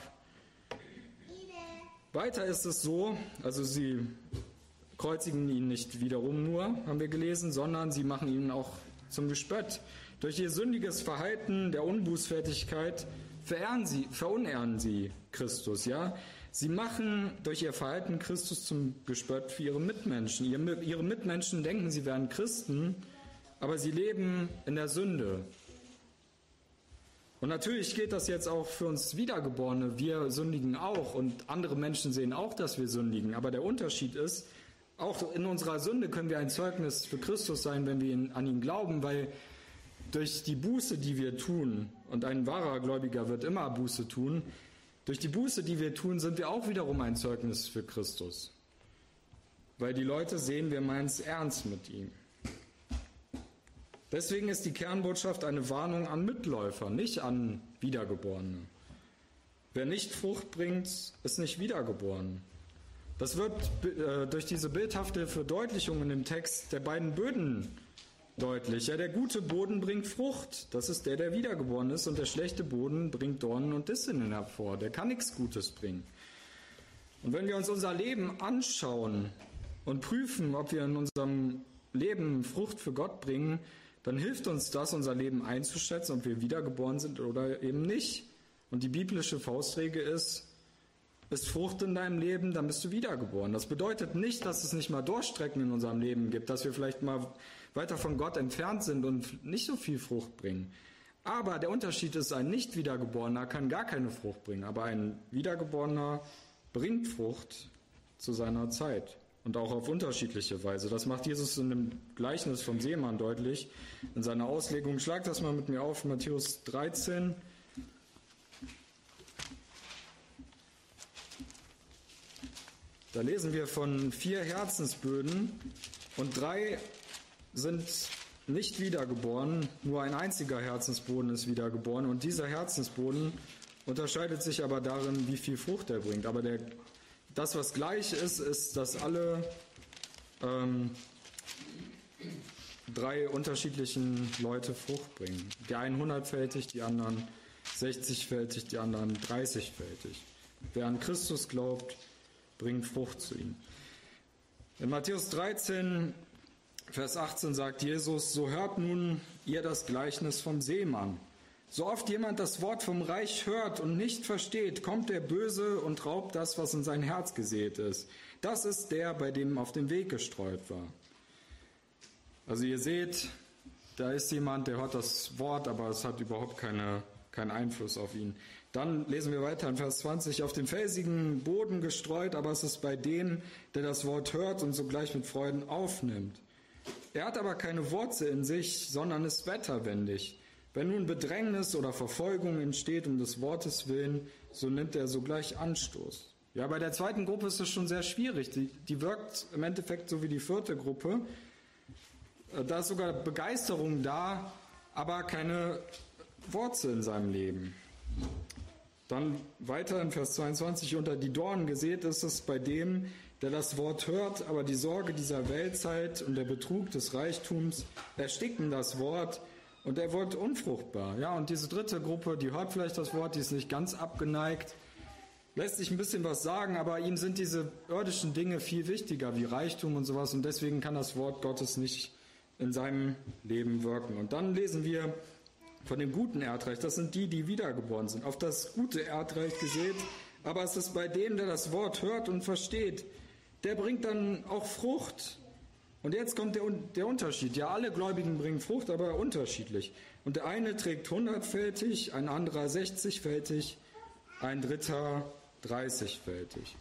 [SPEAKER 1] Weiter ist es so, also sie kreuzigen ihn nicht wiederum nur, haben wir gelesen, sondern sie machen ihn auch zum Gespött. Durch ihr sündiges Verhalten der Unbußfertigkeit verehren sie, verunehren sie Christus. Ja? Sie machen durch ihr Verhalten Christus zum Gespött für ihre Mitmenschen. Ihre Mitmenschen denken, sie wären Christen, aber sie leben in der Sünde. Und natürlich geht das jetzt auch für uns Wiedergeborene. Wir sündigen auch und andere Menschen sehen auch, dass wir sündigen. Aber der Unterschied ist, auch in unserer Sünde können wir ein Zeugnis für Christus sein, wenn wir an ihn glauben, weil durch die Buße, die wir tun, und ein wahrer Gläubiger wird immer Buße tun, durch die Buße, die wir tun, sind wir auch wiederum ein Zeugnis für Christus. Weil die Leute sehen, wir meinen es ernst mit ihm. Deswegen ist die Kernbotschaft eine Warnung an Mitläufer, nicht an Wiedergeborene. Wer nicht Frucht bringt, ist nicht wiedergeboren. Das wird äh, durch diese bildhafte Verdeutlichung in dem Text der beiden Böden deutlich. Ja, der gute Boden bringt Frucht, das ist der, der wiedergeboren ist, und der schlechte Boden bringt Dornen und Disteln hervor, der kann nichts Gutes bringen. Und wenn wir uns unser Leben anschauen und prüfen, ob wir in unserem Leben Frucht für Gott bringen, dann hilft uns das, unser Leben einzuschätzen, ob wir wiedergeboren sind oder eben nicht. Und die biblische Faustregel ist, ist Frucht in deinem Leben, dann bist du wiedergeboren. Das bedeutet nicht, dass es nicht mal Durchstrecken in unserem Leben gibt, dass wir vielleicht mal weiter von Gott entfernt sind und nicht so viel Frucht bringen. Aber der Unterschied ist, ein Nicht-Wiedergeborener kann gar keine Frucht bringen, aber ein Wiedergeborener bringt Frucht zu seiner Zeit. Und auch auf unterschiedliche Weise. Das macht Jesus in dem Gleichnis vom Seemann deutlich, in seiner Auslegung. Schlag das mal mit mir auf, Matthäus dreizehn. Da lesen wir von vier Herzensböden und drei sind nicht wiedergeboren, nur ein einziger Herzensboden ist wiedergeboren. Und dieser Herzensboden unterscheidet sich aber darin, wie viel Frucht er bringt. Aber der Das, was gleich ist, ist, dass alle ähm, drei unterschiedlichen Leute Frucht bringen. Die einen hundertfältig, die anderen sechzigfältig, die anderen dreißigfältig. Wer an Christus glaubt, bringt Frucht zu ihm. In Matthäus dreizehn, Vers achtzehn sagt Jesus, so hört nun ihr das Gleichnis vom Seemann. So oft jemand das Wort vom Reich hört und nicht versteht, kommt der Böse und raubt das, was in sein Herz gesät ist. Das ist der, bei dem auf dem Weg gestreut war. Also ihr seht, da ist jemand, der hört das Wort, aber es hat überhaupt keine, keinen Einfluss auf ihn. Dann lesen wir weiter in Vers zwanzig, auf dem felsigen Boden gestreut, aber es ist bei dem, der das Wort hört und sogleich mit Freuden aufnimmt. Er hat aber keine Wurzel in sich, sondern ist wetterwendig. Wenn nun Bedrängnis oder Verfolgung entsteht um des Wortes willen, so nimmt er sogleich Anstoß. Ja, bei der zweiten Gruppe ist es schon sehr schwierig. Die, die wirkt im Endeffekt so wie die vierte Gruppe. Da ist sogar Begeisterung da, aber keine Wurzel in seinem Leben. Dann weiter in Vers zweiundzwanzig, unter die Dornen gesät ist es bei dem, der das Wort hört, aber die Sorge dieser Weltzeit und der Betrug des Reichtums ersticken das Wort und er wird unfruchtbar. Ja, und diese dritte Gruppe, die hört vielleicht das Wort, die ist nicht ganz abgeneigt, lässt sich ein bisschen was sagen, aber ihm sind diese irdischen Dinge viel wichtiger, wie Reichtum und sowas, und deswegen kann das Wort Gottes nicht in seinem Leben wirken. Und dann lesen wir von dem guten Erdreich, das sind die, die wiedergeboren sind, auf das gute Erdreich gesät, aber es ist bei dem, der das Wort hört und versteht, der bringt dann auch Frucht. Und jetzt kommt der, der Unterschied. Ja, alle Gläubigen bringen Frucht, aber unterschiedlich. Und der eine trägt hundertfältig, ein anderer sechzigfältig, ein dritter dreißigfältig.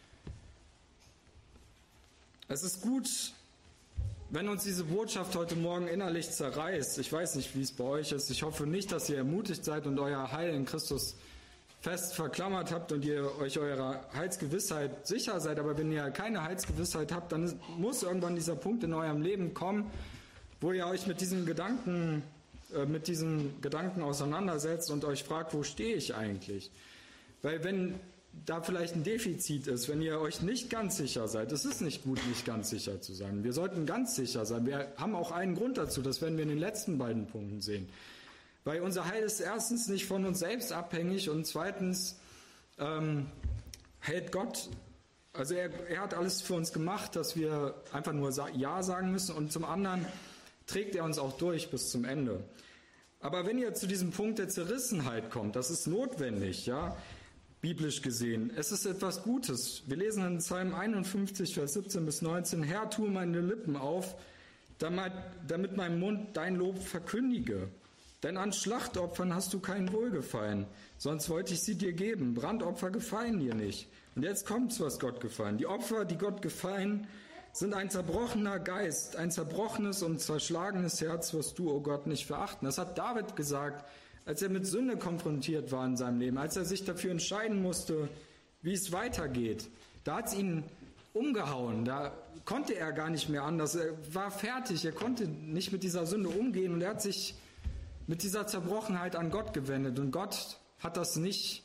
[SPEAKER 1] Es ist gut, wenn uns diese Botschaft heute Morgen innerlich zerreißt. Ich weiß nicht, wie es bei euch ist. Ich hoffe nicht, dass ihr ermutigt seid und euer Heil in Christus fest verklammert habt und ihr euch eurer Heilsgewissheit sicher seid. Aber wenn ihr keine Heilsgewissheit habt, dann muss irgendwann dieser Punkt in eurem Leben kommen, wo ihr euch mit diesen Gedanken, äh, mit diesen Gedanken auseinandersetzt und euch fragt, wo stehe ich eigentlich? Weil wenn da vielleicht ein Defizit ist, wenn ihr euch nicht ganz sicher seid, es ist nicht gut, nicht ganz sicher zu sein. Wir sollten ganz sicher sein. Wir haben auch einen Grund dazu, das werden wir in den letzten beiden Punkten sehen. Weil unser Heil ist erstens nicht von uns selbst abhängig und zweitens ähm, hält Gott, also er, er hat alles für uns gemacht, dass wir einfach nur Ja sagen müssen, und zum anderen trägt er uns auch durch bis zum Ende. Aber wenn ihr zu diesem Punkt der Zerrissenheit kommt, das ist notwendig, ja, biblisch gesehen. Es ist etwas Gutes. Wir lesen in Psalm einundfünfzig, Vers siebzehn bis neunzehn, Herr, tue meine Lippen auf, damit, damit mein Mund dein Lob verkündige. Denn an Schlachtopfern hast du kein Wohlgefallen, sonst wollte ich sie dir geben. Brandopfer gefallen dir nicht. Und jetzt kommt's, was Gott gefallen. Die Opfer, die Gott gefallen, sind ein zerbrochener Geist, ein zerbrochenes und zerschlagenes Herz wirst du, o oh Gott, nicht verachten. Das hat David gesagt, als er mit Sünde konfrontiert war in seinem Leben, als er sich dafür entscheiden musste, wie es weitergeht. Da hat es ihn umgehauen, da konnte er gar nicht mehr anders. Er war fertig, er konnte nicht mit dieser Sünde umgehen und er hat sich mit dieser Zerbrochenheit an Gott gewendet. Und Gott hat das nicht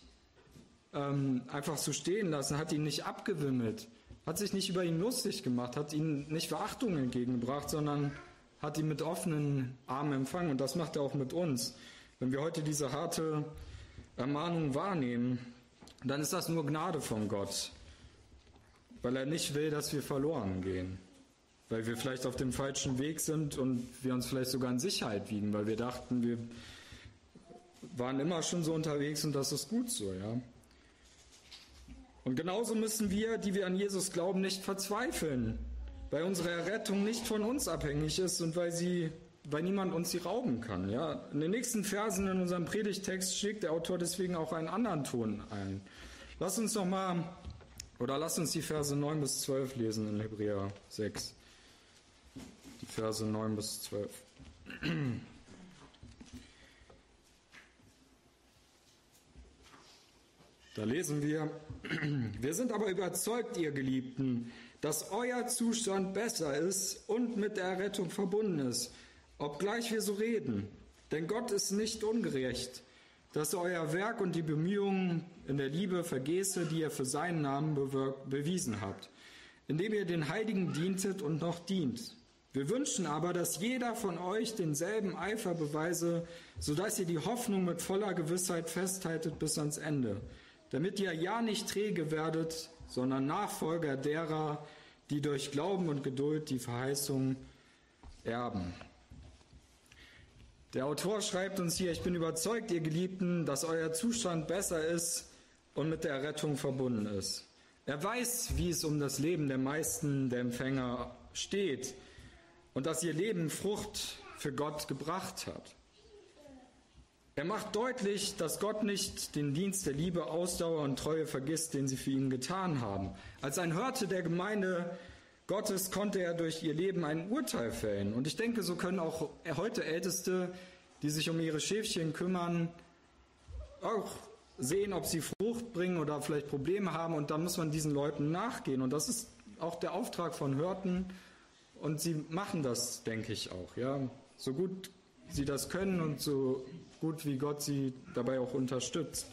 [SPEAKER 1] ähm, einfach so stehen lassen, hat ihn nicht abgewimmelt, hat sich nicht über ihn lustig gemacht, hat ihm nicht Verachtung entgegengebracht, sondern hat ihn mit offenen Armen empfangen. Und das macht er auch mit uns. Wenn wir heute diese harte Ermahnung wahrnehmen, dann ist das nur Gnade von Gott, weil er nicht will, dass wir verloren gehen. Weil wir vielleicht auf dem falschen Weg sind und wir uns vielleicht sogar in Sicherheit wiegen, weil wir dachten, wir waren immer schon so unterwegs und das ist gut so, ja. Und genauso müssen wir, die wir an Jesus glauben, nicht verzweifeln, weil unsere Errettung nicht von uns abhängig ist und weil sie, weil niemand uns sie rauben kann, ja. In den nächsten Versen in unserem Predigtext schlägt der Autor deswegen auch einen anderen Ton ein. Lass uns noch mal, oder lass uns die Verse neun bis zwölf lesen in Hebräer sechs. Die Verse neun bis zwölf. Da lesen wir, wir sind aber überzeugt, ihr Geliebten, dass euer Zustand besser ist und mit der Errettung verbunden ist, obgleich wir so reden. Denn Gott ist nicht ungerecht, dass er euer Werk und die Bemühungen in der Liebe vergesse, die ihr für seinen Namen bewirkt, bewiesen habt, indem ihr den Heiligen dientet und noch dient. Wir wünschen aber, dass jeder von euch denselben Eifer beweise, sodass ihr die Hoffnung mit voller Gewissheit festhaltet bis ans Ende, damit ihr ja nicht träge werdet, sondern Nachfolger derer, die durch Glauben und Geduld die Verheißung erben. Der Autor schreibt uns hier: Ich bin überzeugt, ihr Geliebten, dass euer Zustand besser ist und mit der Rettung verbunden ist. Er weiß, wie es um das Leben der meisten der Empfänger steht und dass ihr Leben Frucht für Gott gebracht hat. Er macht deutlich, dass Gott nicht den Dienst der Liebe, Ausdauer und Treue vergisst, den sie für ihn getan haben. Als ein Hirte der Gemeinde Gottes konnte er durch ihr Leben ein Urteil fällen. Und ich denke, so können auch heute Älteste, die sich um ihre Schäfchen kümmern, auch sehen, ob sie Frucht bringen oder vielleicht Probleme haben. Und da muss man diesen Leuten nachgehen. Und das ist auch der Auftrag von Hirten. Und sie machen das, denke ich auch. Ja, so gut sie das können und so gut wie Gott sie dabei auch unterstützt.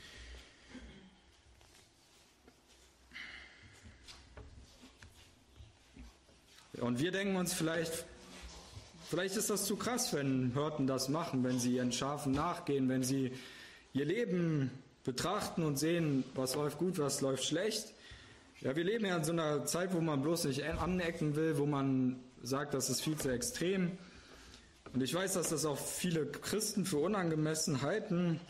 [SPEAKER 1] Und wir denken uns vielleicht, vielleicht ist das zu krass, wenn Hirten das machen, wenn sie ihren Schafen nachgehen, wenn sie ihr Leben betrachten und sehen, was läuft gut, was läuft schlecht. Ja, wir leben ja in so einer Zeit, wo man bloß nicht anecken will, wo man sagt, das ist viel zu extrem. Und ich weiß, dass das auch viele Christen für unangemessen halten.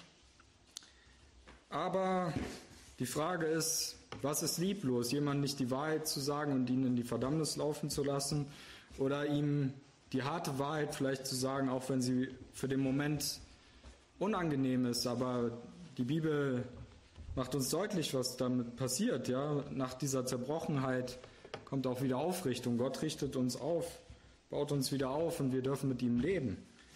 [SPEAKER 1] Aber die Frage ist, was ist lieblos? Jemandem nicht die Wahrheit zu sagen und ihn in die Verdammnis laufen zu lassen? Oder ihm die harte Wahrheit vielleicht zu sagen, auch wenn sie für den Moment unangenehm ist. Aber die Bibel macht uns deutlich, was damit passiert. Ja? Nach dieser Zerbrochenheit kommt auch wieder Aufrichtung. Gott richtet uns auf, baut uns wieder auf und wir dürfen mit ihm leben.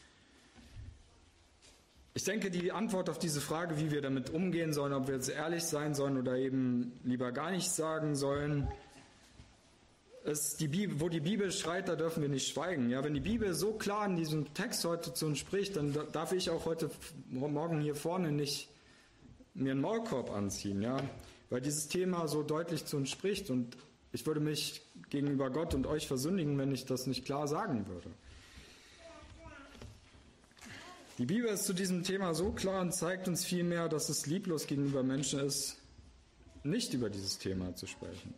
[SPEAKER 1] Ich denke, die Antwort auf diese Frage, wie wir damit umgehen sollen, ob wir jetzt ehrlich sein sollen oder eben lieber gar nichts sagen sollen, ist die Bibel, wo die Bibel schreit, da dürfen wir nicht schweigen. Ja, wenn die Bibel so klar in diesem Text heute zu uns spricht, dann darf ich auch heute Morgen hier vorne nicht mir einen Maulkorb anziehen, ja, weil dieses Thema so deutlich zu uns spricht und ich würde mich gegenüber Gott und euch versündigen, wenn ich das nicht klar sagen würde. Die Bibel ist zu diesem Thema so klar und zeigt uns vielmehr, dass es lieblos gegenüber Menschen ist, nicht über dieses Thema zu sprechen.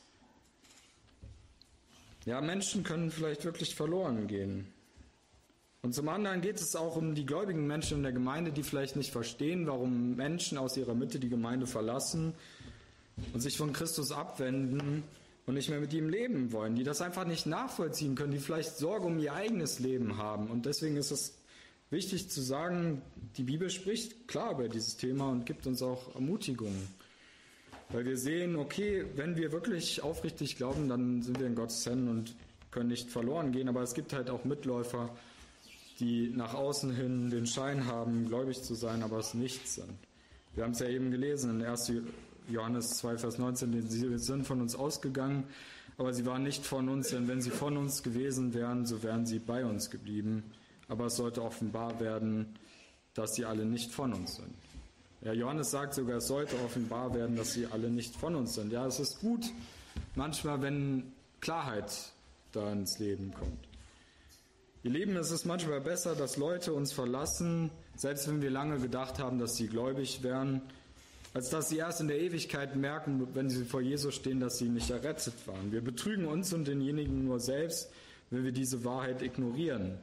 [SPEAKER 1] Ja, Menschen können vielleicht wirklich verloren gehen. Und zum anderen geht es auch um die gläubigen Menschen in der Gemeinde, die vielleicht nicht verstehen, warum Menschen aus ihrer Mitte die Gemeinde verlassen und sich von Christus abwenden und nicht mehr mit ihm leben wollen, die das einfach nicht nachvollziehen können, die vielleicht Sorge um ihr eigenes Leben haben. Und deswegen ist es wichtig zu sagen, die Bibel spricht klar über dieses Thema und gibt uns auch Ermutigungen. Weil wir sehen, okay, wenn wir wirklich aufrichtig glauben, dann sind wir in Gottes Händen und können nicht verloren gehen. Aber es gibt halt auch Mitläufer, die nach außen hin den Schein haben, gläubig zu sein, aber es nicht sind. Wir haben es ja eben gelesen in ersten Johannes zwei, Vers neunzehn, sie sind von uns ausgegangen, aber sie waren nicht von uns, denn wenn sie von uns gewesen wären, so wären sie bei uns geblieben. Aber es sollte offenbar werden, dass sie alle nicht von uns sind. Ja, Johannes sagt sogar, es sollte offenbar werden, dass sie alle nicht von uns sind. Ja, es ist gut manchmal, wenn Klarheit da ins Leben kommt. Ihr Lieben, es ist manchmal besser, dass Leute uns verlassen, selbst wenn wir lange gedacht haben, dass sie gläubig wären, als dass sie erst in der Ewigkeit merken, wenn sie vor Jesus stehen, dass sie nicht errettet waren. Wir betrügen uns und denjenigen nur selbst, wenn wir diese Wahrheit ignorieren.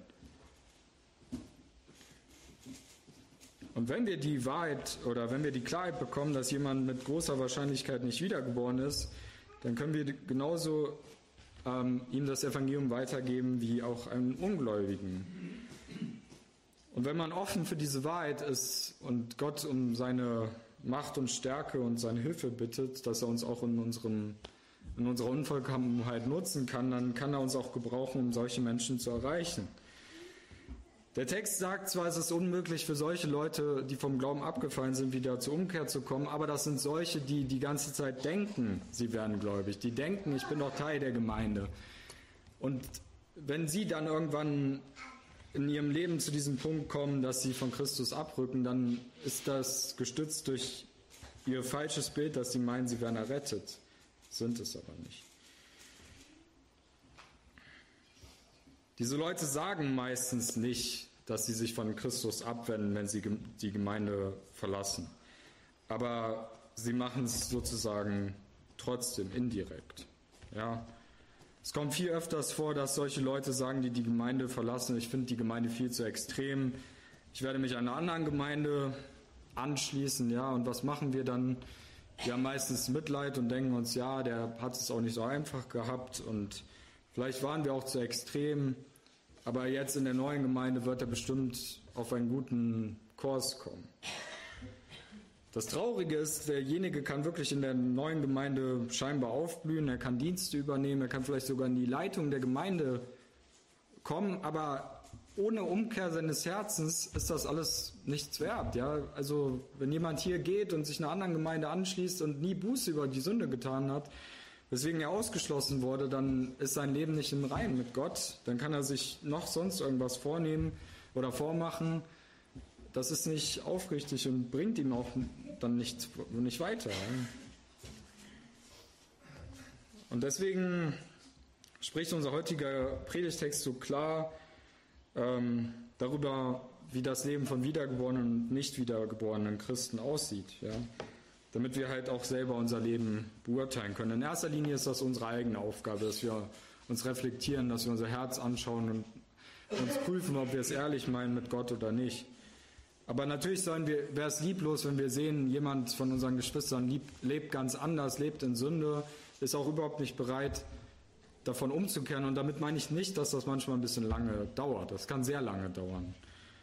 [SPEAKER 1] Und wenn wir die Wahrheit oder wenn wir die Klarheit bekommen, dass jemand mit großer Wahrscheinlichkeit nicht wiedergeboren ist, dann können wir genauso ähm, ihm das Evangelium weitergeben wie auch einem Ungläubigen. Und wenn man offen für diese Wahrheit ist und Gott um seine Macht und Stärke und seine Hilfe bittet, dass er uns auch in, unserem, in unserer Unvollkommenheit nutzen kann, dann kann er uns auch gebrauchen, um solche Menschen zu erreichen. Der Text sagt zwar, es ist unmöglich für solche Leute, die vom Glauben abgefallen sind, wieder zur Umkehr zu kommen, aber das sind solche, die die ganze Zeit denken, sie wären gläubig. Die denken, ich bin doch Teil der Gemeinde. Und wenn sie dann irgendwann in ihrem Leben zu diesem Punkt kommen, dass sie von Christus abrücken, dann ist das gestützt durch ihr falsches Bild, dass sie meinen, sie wären errettet. Sind es aber nicht. Diese Leute sagen meistens nicht, dass sie sich von Christus abwenden, wenn sie die Gemeinde verlassen. Aber sie machen es sozusagen trotzdem indirekt. Ja. Es kommt viel öfters vor, dass solche Leute sagen, die die Gemeinde verlassen, ich finde die Gemeinde viel zu extrem. Ich werde mich einer anderen Gemeinde anschließen, ja, und was machen wir dann? Wir haben meistens Mitleid und denken uns, ja, der hat es auch nicht so einfach gehabt und vielleicht waren wir auch zu extrem, aber jetzt in der neuen Gemeinde wird er bestimmt auf einen guten Kurs kommen. Das Traurige ist, derjenige kann wirklich in der neuen Gemeinde scheinbar aufblühen, er kann Dienste übernehmen, er kann vielleicht sogar in die Leitung der Gemeinde kommen, aber ohne Umkehr seines Herzens ist das alles nichts wert. Ja? Also wenn jemand hier geht und sich einer anderen Gemeinde anschließt und nie Buße über die Sünde getan hat, weswegen er ausgeschlossen wurde, dann ist sein Leben nicht im Reinen mit Gott, dann kann er sich noch sonst irgendwas vornehmen oder vormachen. Das ist nicht aufrichtig und bringt ihm auch dann nicht, nicht weiter. Und deswegen spricht unser heutiger Predigtext so klar ähm, darüber, wie das Leben von wiedergeborenen und nicht wiedergeborenen Christen aussieht. Ja? Damit wir halt auch selber unser Leben beurteilen können. In erster Linie ist das unsere eigene Aufgabe, dass wir uns reflektieren, dass wir unser Herz anschauen und uns prüfen, ob wir es ehrlich meinen mit Gott oder nicht. Aber natürlich sollen wir, wäre es lieblos, wenn wir sehen, jemand von unseren Geschwistern lieb, lebt ganz anders, lebt in Sünde, ist auch überhaupt nicht bereit, davon umzukehren. Und damit meine ich nicht, dass das manchmal ein bisschen lange dauert. Das kann sehr lange dauern.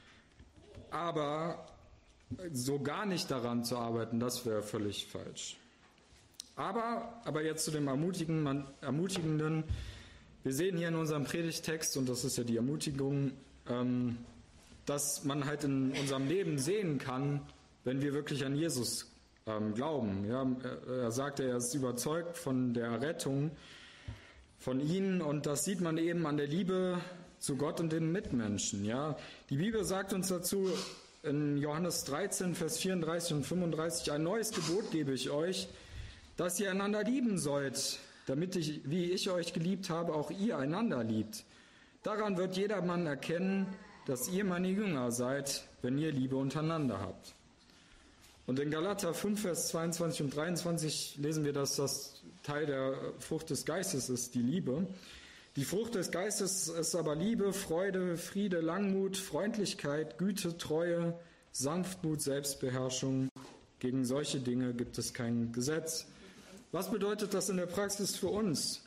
[SPEAKER 1] Aber so gar nicht daran zu arbeiten, das wäre völlig falsch. Aber, aber jetzt zu dem Ermutigen, Ermutigenden. Wir sehen hier in unserem Predigtext, und das ist ja die Ermutigung, ähm, dass man halt in unserem Leben sehen kann, wenn wir wirklich an Jesus ähm, glauben. Ja, er sagt, er ist überzeugt von der Rettung von ihnen und das sieht man eben an der Liebe zu Gott und den Mitmenschen. Ja, die Bibel sagt uns dazu in Johannes dreizehn, Vers vierunddreißig und fünfunddreißig, ein neues Gebot gebe ich euch, dass ihr einander lieben sollt, damit ich, wie ich euch geliebt habe, auch ihr einander liebt. Daran wird jedermann erkennen, dass ihr meine Jünger seid, wenn ihr Liebe untereinander habt. Und in Galater fünf, Vers zweiundzwanzig und dreiundzwanzig lesen wir, dass das Teil der Frucht des Geistes ist, die Liebe. Die Frucht des Geistes ist aber Liebe, Freude, Friede, Langmut, Freundlichkeit, Güte, Treue, Sanftmut, Selbstbeherrschung. Gegen solche Dinge gibt es kein Gesetz. Was bedeutet das in der Praxis für uns?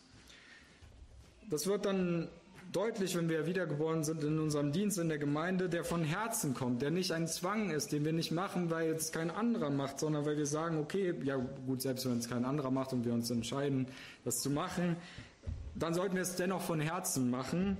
[SPEAKER 1] Das wird dann deutlich, wenn wir wiedergeboren sind in unserem Dienst in der Gemeinde, der von Herzen kommt, der nicht ein Zwang ist, den wir nicht machen, weil es kein anderer macht, sondern weil wir sagen, okay, ja gut, selbst wenn es kein anderer macht und wir uns entscheiden, das zu machen, dann sollten wir es dennoch von Herzen machen,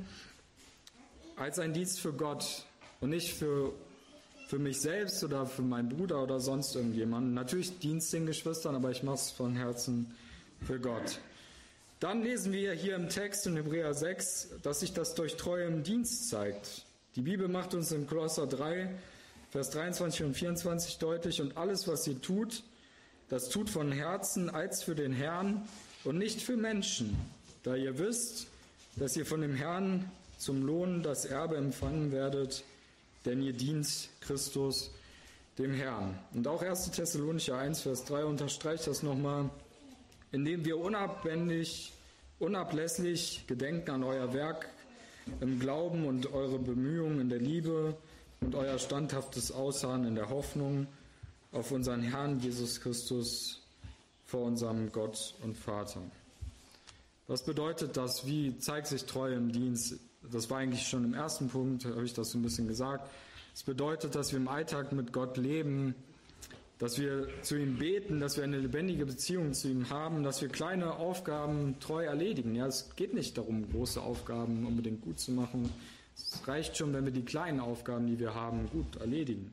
[SPEAKER 1] als ein Dienst für Gott und nicht für, für mich selbst oder für meinen Bruder oder sonst irgendjemanden. Natürlich Dienst den Geschwistern, aber ich mache es von Herzen für Gott. Dann lesen wir hier im Text in Hebräer sechs, dass sich das durch Treue im Dienst zeigt. Die Bibel macht uns in Kolosser drei, Vers dreiundzwanzig und vierundzwanzig deutlich, und alles, was ihr tut, das tut von Herzen als für den Herrn und nicht für Menschen, da ihr wisst, dass ihr von dem Herrn zum Lohn das Erbe empfangen werdet, denn ihr dient Christus, dem Herrn. Und auch erster Thessalonicher eins, Vers drei unterstreicht das nochmal, indem wir unabwendig, unablässlich gedenken an euer Werk im Glauben und eure Bemühungen in der Liebe und euer standhaftes Ausharren in der Hoffnung auf unseren Herrn Jesus Christus vor unserem Gott und Vater. Was bedeutet das? Wie zeigt sich Treue im Dienst? Das war eigentlich schon im ersten Punkt, habe ich das so ein bisschen gesagt. Es bedeutet, dass wir im Alltag mit Gott leben, dass wir zu ihm beten, dass wir eine lebendige Beziehung zu ihm haben, dass wir kleine Aufgaben treu erledigen. Ja, es geht nicht darum, große Aufgaben unbedingt gut zu machen. Es reicht schon, wenn wir die kleinen Aufgaben, die wir haben, gut erledigen.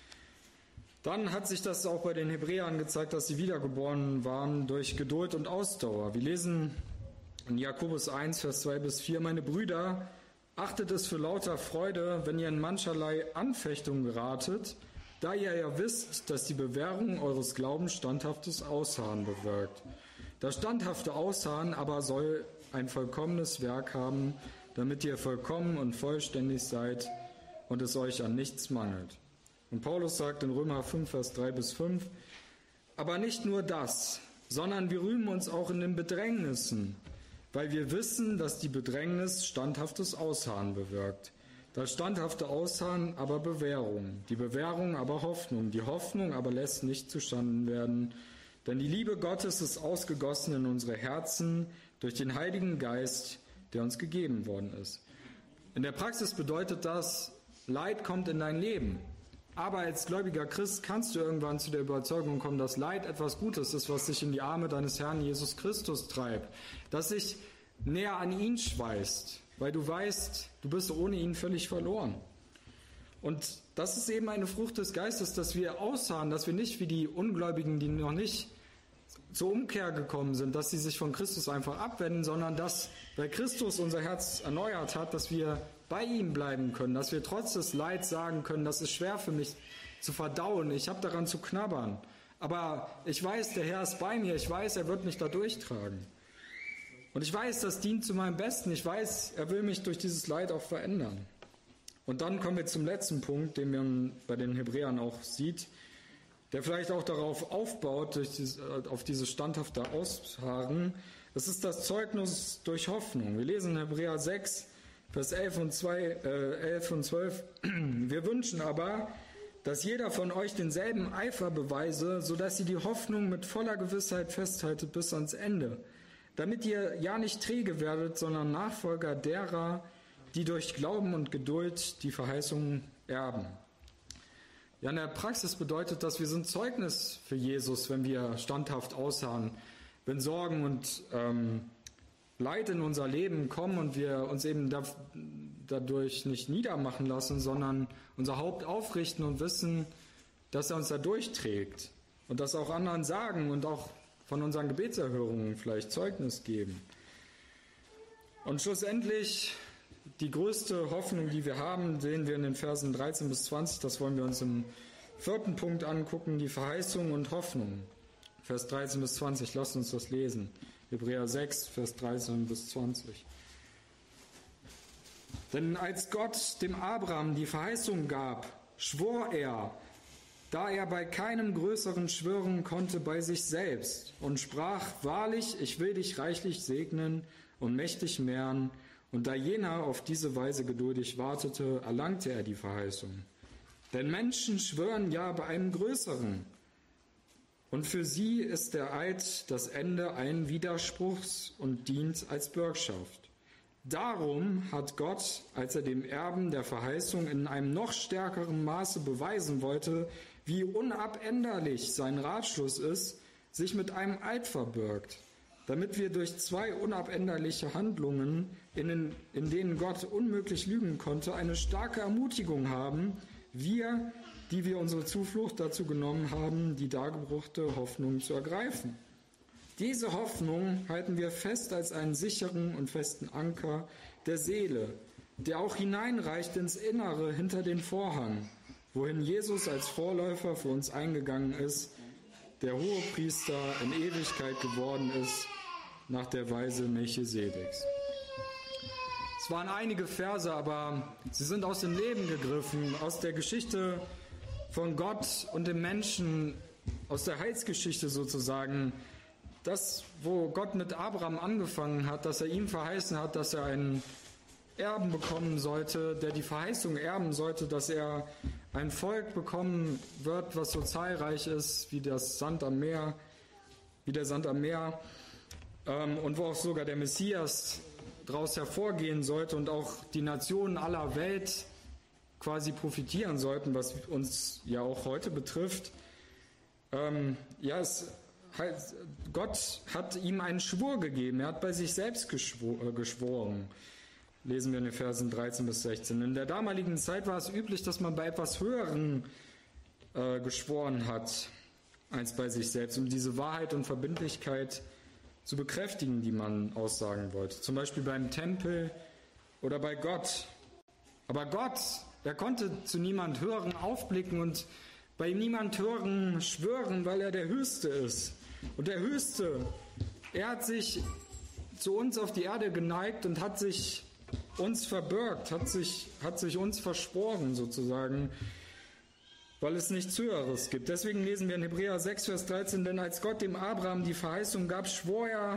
[SPEAKER 1] Dann hat sich das auch bei den Hebräern gezeigt, dass sie wiedergeboren waren durch Geduld und Ausdauer. Wir lesen in Jakobus eins, Vers zwei bis vier, meine Brüder, achtet es für lauter Freude, wenn ihr in mancherlei Anfechtung geratet, da ihr ja wisst, dass die Bewährung eures Glaubens standhaftes Ausharren bewirkt. Das standhafte Ausharren aber soll ein vollkommenes Werk haben, damit ihr vollkommen und vollständig seid und es euch an nichts mangelt. Und Paulus sagt in Römer fünf, Vers drei bis fünf, aber nicht nur das, sondern wir rühmen uns auch in den Bedrängnissen, weil wir wissen, dass die Bedrängnis standhaftes Ausharren bewirkt. Das standhafte Ausharren aber Bewährung, die Bewährung aber Hoffnung, die Hoffnung aber lässt nicht zustande werden, denn die Liebe Gottes ist ausgegossen in unsere Herzen durch den Heiligen Geist, der uns gegeben worden ist. In der Praxis bedeutet das, Leid kommt in dein Leben. Aber als gläubiger Christ kannst du irgendwann zu der Überzeugung kommen, dass Leid etwas Gutes ist, was dich in die Arme deines Herrn Jesus Christus treibt, dass dich näher an ihn schweißt, weil du weißt, du bist ohne ihn völlig verloren. Und das ist eben eine Frucht des Geistes, dass wir ausharren, dass wir nicht wie die Ungläubigen, die noch nicht zur Umkehr gekommen sind, dass sie sich von Christus einfach abwenden, sondern dass, weil Christus unser Herz erneuert hat, dass wir bei ihm bleiben können, dass wir trotz des Leids sagen können, das ist schwer für mich zu verdauen, ich habe daran zu knabbern, aber ich weiß, der Herr ist bei mir, ich weiß, er wird mich da durchtragen. Und ich weiß, das dient zu meinem Besten, ich weiß, er will mich durch dieses Leid auch verändern. Und dann kommen wir zum letzten Punkt, den man bei den Hebräern auch sieht, der vielleicht auch darauf aufbaut, durch diese, auf dieses standhafte Ausharren. Das ist das Zeugnis durch Hoffnung. Wir lesen in Hebräer sechs, Vers elf und zwölf. Wir wünschen aber, dass jeder von euch denselben Eifer beweise, sodass ihr die Hoffnung mit voller Gewissheit festhaltet bis ans Ende, damit ihr ja nicht träge werdet, sondern Nachfolger derer, die durch Glauben und Geduld die Verheißungen erben. Ja, in der Praxis bedeutet das, wir sind Zeugnis für Jesus, wenn wir standhaft ausharren, wenn Sorgen und ähm, Leid in unser Leben kommen und wir uns eben da, dadurch nicht niedermachen lassen, sondern unser Haupt aufrichten und wissen, dass er uns da durchträgt und das auch anderen sagen und auch von unseren Gebetserhörungen vielleicht Zeugnis geben. Und schlussendlich die größte Hoffnung, die wir haben, sehen wir in den Versen dreizehn bis zwanzig, das wollen wir uns im vierten Punkt angucken, die Verheißung und Hoffnung. Vers dreizehn bis zwanzig, lasst uns das lesen. Hebräer sechs, Vers dreizehn bis zwanzig. Denn als Gott dem Abraham die Verheißung gab, schwor er, da er bei keinem Größeren schwören konnte, bei sich selbst und sprach, wahrlich, ich will dich reichlich segnen und mächtig mehren. Und da jener auf diese Weise geduldig wartete, erlangte er die Verheißung. Denn Menschen schwören ja bei einem Größeren. Und für sie ist der Eid das Ende ein Widerspruchs und dient als Bürgschaft. Darum hat Gott, als er dem Erben der Verheißung in einem noch stärkeren Maße beweisen wollte, wie unabänderlich sein Ratschluss ist, sich mit einem Eid verbürgt, damit wir durch zwei unabänderliche Handlungen, in, den, in denen Gott unmöglich lügen konnte, eine starke Ermutigung haben, wir, die wir unsere Zuflucht dazu genommen haben, die dargebrachte Hoffnung zu ergreifen. Diese Hoffnung halten wir fest als einen sicheren und festen Anker der Seele, der auch hineinreicht ins Innere hinter den Vorhang, wohin Jesus als Vorläufer für uns eingegangen ist, der Hohepriester in Ewigkeit geworden ist, nach der Weise Melchisedeks. Es waren einige Verse, aber sie sind aus dem Leben gegriffen, aus der Geschichte von Gott und dem Menschen, aus der Heilsgeschichte sozusagen. Das, wo Gott mit Abraham angefangen hat, dass er ihm verheißen hat, dass er einen Erben bekommen sollte, der die Verheißung erben sollte, dass er ein Volk bekommen wird, was so zahlreich ist wie das Sand am Meer, wie der Sand am Meer, ähm, und wo auch sogar der Messias daraus hervorgehen sollte und auch die Nationen aller Welt quasi profitieren sollten, was uns ja auch heute betrifft. Ähm, ja, es heißt, Gott hat ihm einen Schwur gegeben, er hat bei sich selbst geschwor, äh, geschworen. Lesen wir in den Versen dreizehn bis sechzehn. In der damaligen Zeit war es üblich, dass man bei etwas Höheren äh, geschworen hat, als bei sich selbst, um diese Wahrheit und Verbindlichkeit zu bekräftigen, die man aussagen wollte. Zum Beispiel beim Tempel oder bei Gott. Aber Gott, er konnte zu niemand Höheren aufblicken und bei ihm niemand Höheren schwören, weil er der Höchste ist. Und der Höchste, er hat sich zu uns auf die Erde geneigt und hat sich uns verbürgt, hat sich, hat sich uns verschworen sozusagen, weil es nichts Höheres gibt. Deswegen lesen wir in Hebräer sechs, Vers dreizehn, denn als Gott dem Abraham die Verheißung gab, schwor er,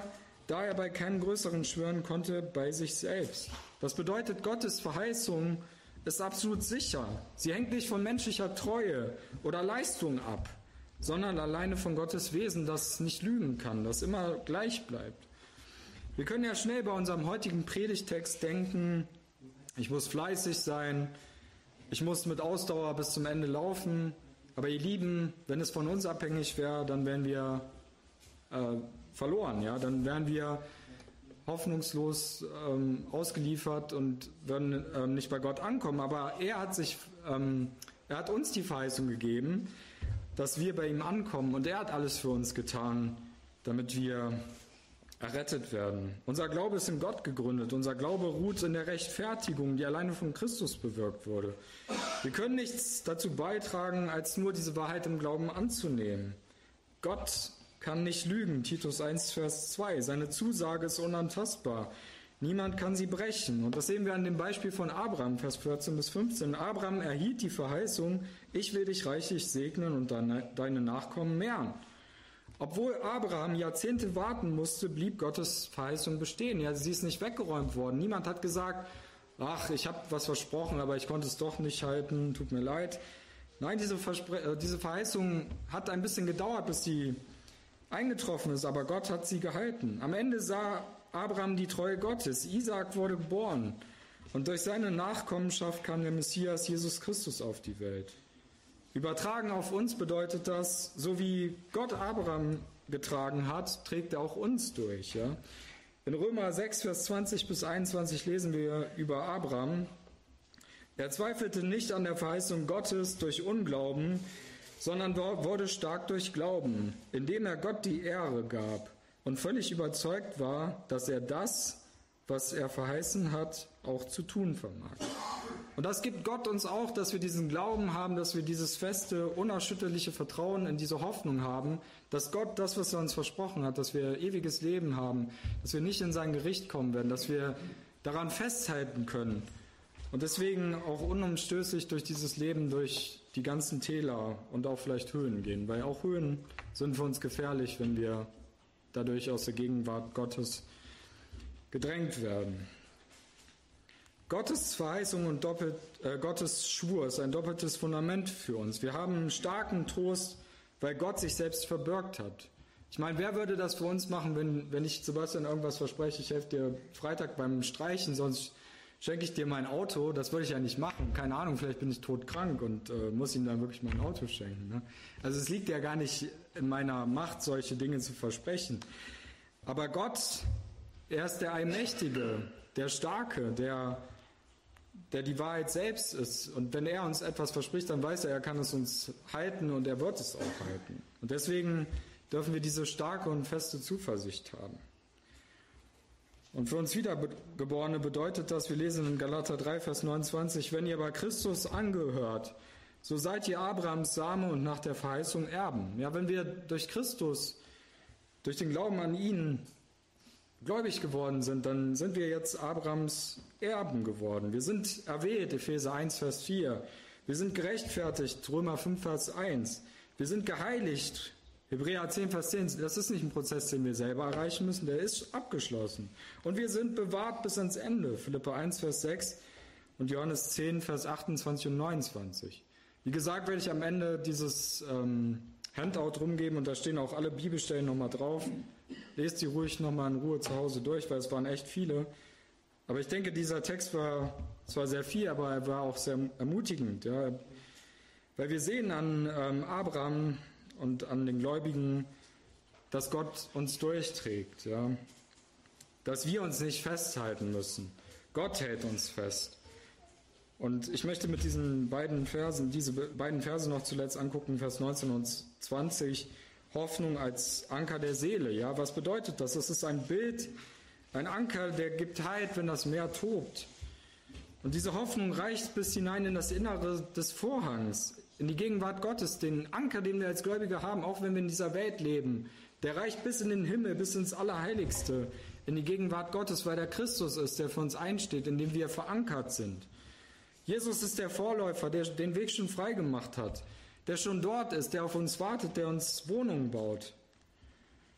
[SPEAKER 1] da er bei keinem größeren schwören konnte, bei sich selbst. Das bedeutet, Gottes Verheißung ist absolut sicher. Sie hängt nicht von menschlicher Treue oder Leistung ab, sondern alleine von Gottes Wesen, das nicht lügen kann, das immer gleich bleibt. Wir können ja schnell bei unserem heutigen Predigtext denken, ich muss fleißig sein, ich muss mit Ausdauer bis zum Ende laufen, aber ihr Lieben, wenn es von uns abhängig wäre, dann wären wir äh, verloren, ja, dann wären wir hoffnungslos ähm, ausgeliefert und würden ähm, nicht bei Gott ankommen. Aber er hat sich, ähm, er hat uns die Verheißung gegeben, dass wir bei ihm ankommen, und er hat alles für uns getan, damit wir errettet werden. Unser Glaube ist in Gott gegründet. Unser Glaube ruht in der Rechtfertigung, die alleine von Christus bewirkt wurde. Wir können nichts dazu beitragen, als nur diese Wahrheit im Glauben anzunehmen. Gott kann nicht lügen, Titus eins, Vers zwei. Seine Zusage ist unantastbar. Niemand kann sie brechen. Und das sehen wir an dem Beispiel von Abraham, Vers vierzehn bis fünfzehn. Abraham erhielt die Verheißung, ich will dich reichlich segnen und deine Nachkommen mehren. Obwohl Abraham Jahrzehnte warten musste, blieb Gottes Verheißung bestehen. Ja, sie ist nicht weggeräumt worden. Niemand hat gesagt, ach, ich habe was versprochen, aber ich konnte es doch nicht halten, tut mir leid. Nein, diese, Verspre- diese Verheißung hat ein bisschen gedauert, bis sie eingetroffen ist, aber Gott hat sie gehalten. Am Ende sah Abraham die Treue Gottes. Isaak wurde geboren und durch seine Nachkommenschaft kam der Messias Jesus Christus auf die Welt. Übertragen auf uns bedeutet das, so wie Gott Abraham getragen hat, trägt er auch uns durch. Ja? In Römer sechs, Vers zwanzig bis einundzwanzig lesen wir über Abraham. Er zweifelte nicht an der Verheißung Gottes durch Unglauben, sondern wurde stark durch Glauben, indem er Gott die Ehre gab und völlig überzeugt war, dass er das, was er verheißen hat, auch zu tun vermag. Und das gibt Gott uns auch, dass wir diesen Glauben haben, dass wir dieses feste, unerschütterliche Vertrauen in diese Hoffnung haben, dass Gott das, was er uns versprochen hat, dass wir ewiges Leben haben, dass wir nicht in sein Gericht kommen werden, dass wir daran festhalten können und deswegen auch unumstößlich durch dieses Leben, durch die ganzen Täler und auch vielleicht Höhen gehen, weil auch Höhen sind für uns gefährlich, wenn wir dadurch aus der Gegenwart Gottes gedrängt werden. Gottes Verheißung und doppelt, äh, Gottes Schwur ist ein doppeltes Fundament für uns. Wir haben einen starken Trost, weil Gott sich selbst verbürgt hat. Ich meine, wer würde das für uns machen, wenn, wenn ich Sebastian irgendwas verspreche, ich helfe dir Freitag beim Streichen, sonst schenke ich dir mein Auto? Das würde ich ja nicht machen. Keine Ahnung, vielleicht bin ich todkrank und äh, muss ihm dann wirklich mein Auto schenken. Ne? Also es liegt ja gar nicht in meiner Macht, solche Dinge zu versprechen. Aber Gott, er ist der Allmächtige, der Starke, der der die Wahrheit selbst ist. Und wenn er uns etwas verspricht, dann weiß er, er kann es uns halten und er wird es auch halten. Und deswegen dürfen wir diese starke und feste Zuversicht haben. Und für uns Wiedergeborene bedeutet das, wir lesen in Galater drei, Vers neunundzwanzig, wenn ihr bei Christus angehört, so seid ihr Abrahams Same und nach der Verheißung Erben. Ja, wenn wir durch Christus, durch den Glauben an ihn gläubig geworden sind, dann sind wir jetzt Abrahams Erben geworden. Wir sind erwählt, Epheser eins, Vers vier. Wir sind gerechtfertigt, Römer fünf, Vers eins. Wir sind geheiligt, Hebräer zehn, Vers zehn. Das ist nicht ein Prozess, den wir selber erreichen müssen, der ist abgeschlossen. Und wir sind bewahrt bis ans Ende, Philipper eins, Vers sechs und Johannes zehn, Vers achtundzwanzig und neunundzwanzig. Wie gesagt, werde ich am Ende dieses ähm, Handout rumgeben und da stehen auch alle Bibelstellen nochmal drauf. Lest sie ruhig nochmal in Ruhe zu Hause durch, weil es waren echt viele. Aber ich denke, dieser Text war zwar sehr viel, aber er war auch sehr ermutigend. Ja? Weil wir sehen an ähm, Abraham und an den Gläubigen, dass Gott uns durchträgt. Ja? Dass wir uns nicht festhalten müssen. Gott hält uns fest. Und ich möchte mit diesen beiden Versen, diese beiden Verse noch zuletzt angucken, Vers neunzehn und zwanzig. Hoffnung als Anker der Seele. Ja, was bedeutet das? Das ist ein Bild, ein Anker, der gibt Halt, wenn das Meer tobt. Und diese Hoffnung reicht bis hinein in das Innere des Vorhangs, in die Gegenwart Gottes, den Anker, den wir als Gläubige haben, auch wenn wir in dieser Welt leben. Der reicht bis in den Himmel, bis ins Allerheiligste, in die Gegenwart Gottes, weil der Christus ist, der für uns einsteht, in dem wir verankert sind. Jesus ist der Vorläufer, der den Weg schon frei gemacht hat, der schon dort ist, der auf uns wartet, der uns Wohnungen baut.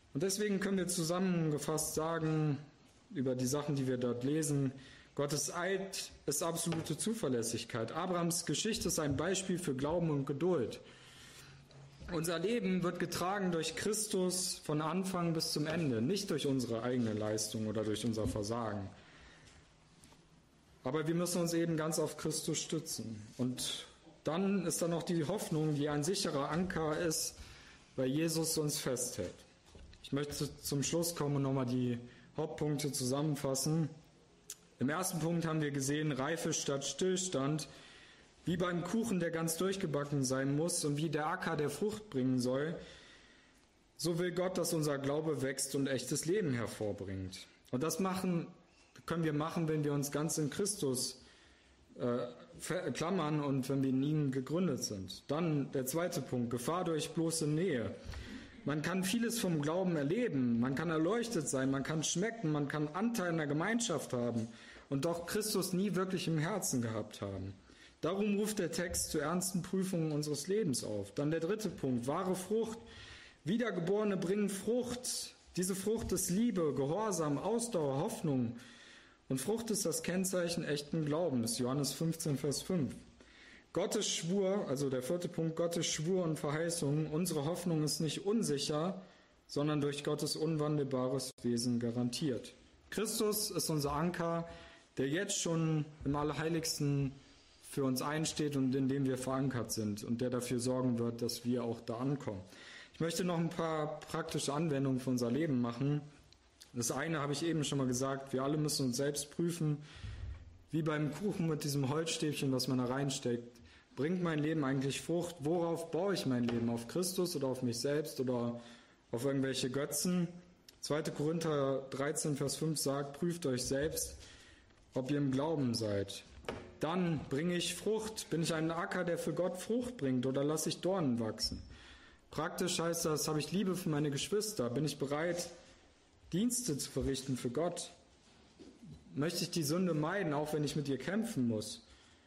[SPEAKER 1] Und deswegen können wir zusammengefasst sagen, über die Sachen, die wir dort lesen, Gottes Eid ist absolute Zuverlässigkeit. Abrahams Geschichte ist ein Beispiel für Glauben und Geduld. Unser Leben wird getragen durch Christus von Anfang bis zum Ende, nicht durch unsere eigene Leistung oder durch unser Versagen. Aber wir müssen uns eben ganz auf Christus stützen. Und dann ist da noch die Hoffnung, die ein sicherer Anker ist, weil Jesus uns festhält. Ich möchte zum Schluss kommen und nochmal die Hauptpunkte zusammenfassen. Im ersten Punkt haben wir gesehen, Reife statt Stillstand, wie beim Kuchen, der ganz durchgebacken sein muss und wie der Acker, der Frucht bringen soll. So will Gott, dass unser Glaube wächst und echtes Leben hervorbringt. Und das machen, können wir machen, wenn wir uns ganz in Christus äh, klammern und wenn wir in ihm gegründet sind. Dann der zweite Punkt, Gefahr durch bloße Nähe. Man kann vieles vom Glauben erleben, man kann erleuchtet sein, man kann schmecken, man kann Anteil in der Gemeinschaft haben und doch Christus nie wirklich im Herzen gehabt haben. Darum ruft der Text zu ernsten Prüfungen unseres Lebens auf. Dann der dritte Punkt, wahre Frucht. Wiedergeborene bringen Frucht. Diese Frucht ist Liebe, Gehorsam, Ausdauer, Hoffnung. Und Frucht ist das Kennzeichen echten Glaubens. Johannes fünfzehn, Vers fünf. Gottes Schwur, also der vierte Punkt, Gottes Schwur und Verheißung, unsere Hoffnung ist nicht unsicher, sondern durch Gottes unwandelbares Wesen garantiert. Christus ist unser Anker, der jetzt schon im Allerheiligsten für uns einsteht und in dem wir verankert sind und der dafür sorgen wird, dass wir auch da ankommen. Ich möchte noch ein paar praktische Anwendungen für unser Leben machen. Das eine habe ich eben schon mal gesagt, wir alle müssen uns selbst prüfen, wie beim Kuchen mit diesem Holzstäbchen, was man da reinsteckt. Bringt mein Leben eigentlich Frucht? Worauf baue ich mein Leben? Auf Christus oder auf mich selbst oder auf irgendwelche Götzen? zweiter Korinther dreizehn, Vers fünf sagt, prüft euch selbst, ob ihr im Glauben seid. Dann bringe ich Frucht. Bin ich ein Acker, der für Gott Frucht bringt oder lasse ich Dornen wachsen? Praktisch heißt das, habe ich Liebe für meine Geschwister? Bin ich bereit, Dienste zu verrichten für Gott? Möchte ich die Sünde meiden, auch wenn ich mit ihr kämpfen muss?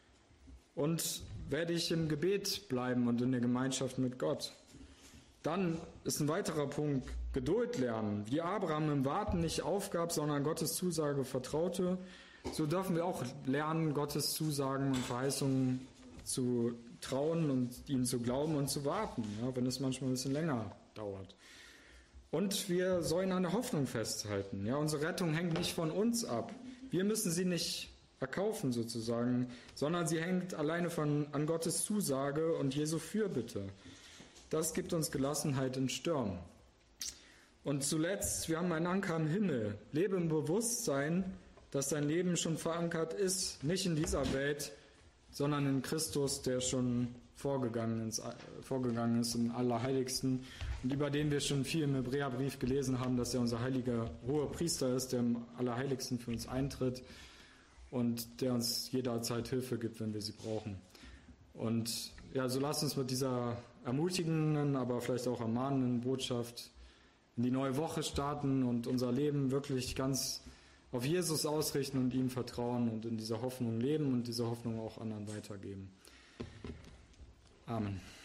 [SPEAKER 1] Und werde ich im Gebet bleiben und in der Gemeinschaft mit Gott? Dann ist ein weiterer Punkt, Geduld lernen. Wie Abraham im Warten nicht aufgab, sondern Gottes Zusage vertraute, so dürfen wir auch lernen, Gottes Zusagen und Verheißungen zu trauen und ihnen zu glauben und zu warten, ja, wenn es manchmal ein bisschen länger dauert. Und wir sollen an der Hoffnung festhalten. Ja, unsere Rettung hängt nicht von uns ab. Wir müssen sie nicht erkaufen sozusagen, sondern sie hängt alleine von, an Gottes Zusage und Jesu Fürbitte. Das gibt uns Gelassenheit in Stürmen. Und zuletzt, wir haben einen Anker im Himmel. Lebe im Bewusstsein, dass dein Leben schon verankert ist, nicht in dieser Welt, sondern in Christus, der schon vorgegangen ist, vorgegangen ist im Allerheiligsten und über den wir schon viel im Hebräerbrief gelesen haben, dass er unser heiliger hoher Priester ist, der im Allerheiligsten für uns eintritt und der uns jederzeit Hilfe gibt, wenn wir sie brauchen. Und ja, so lasst uns mit dieser ermutigenden, aber vielleicht auch ermahnenden Botschaft in die neue Woche starten und unser Leben wirklich ganz auf Jesus ausrichten und ihm vertrauen und in dieser Hoffnung leben und diese Hoffnung auch anderen weitergeben. Amen.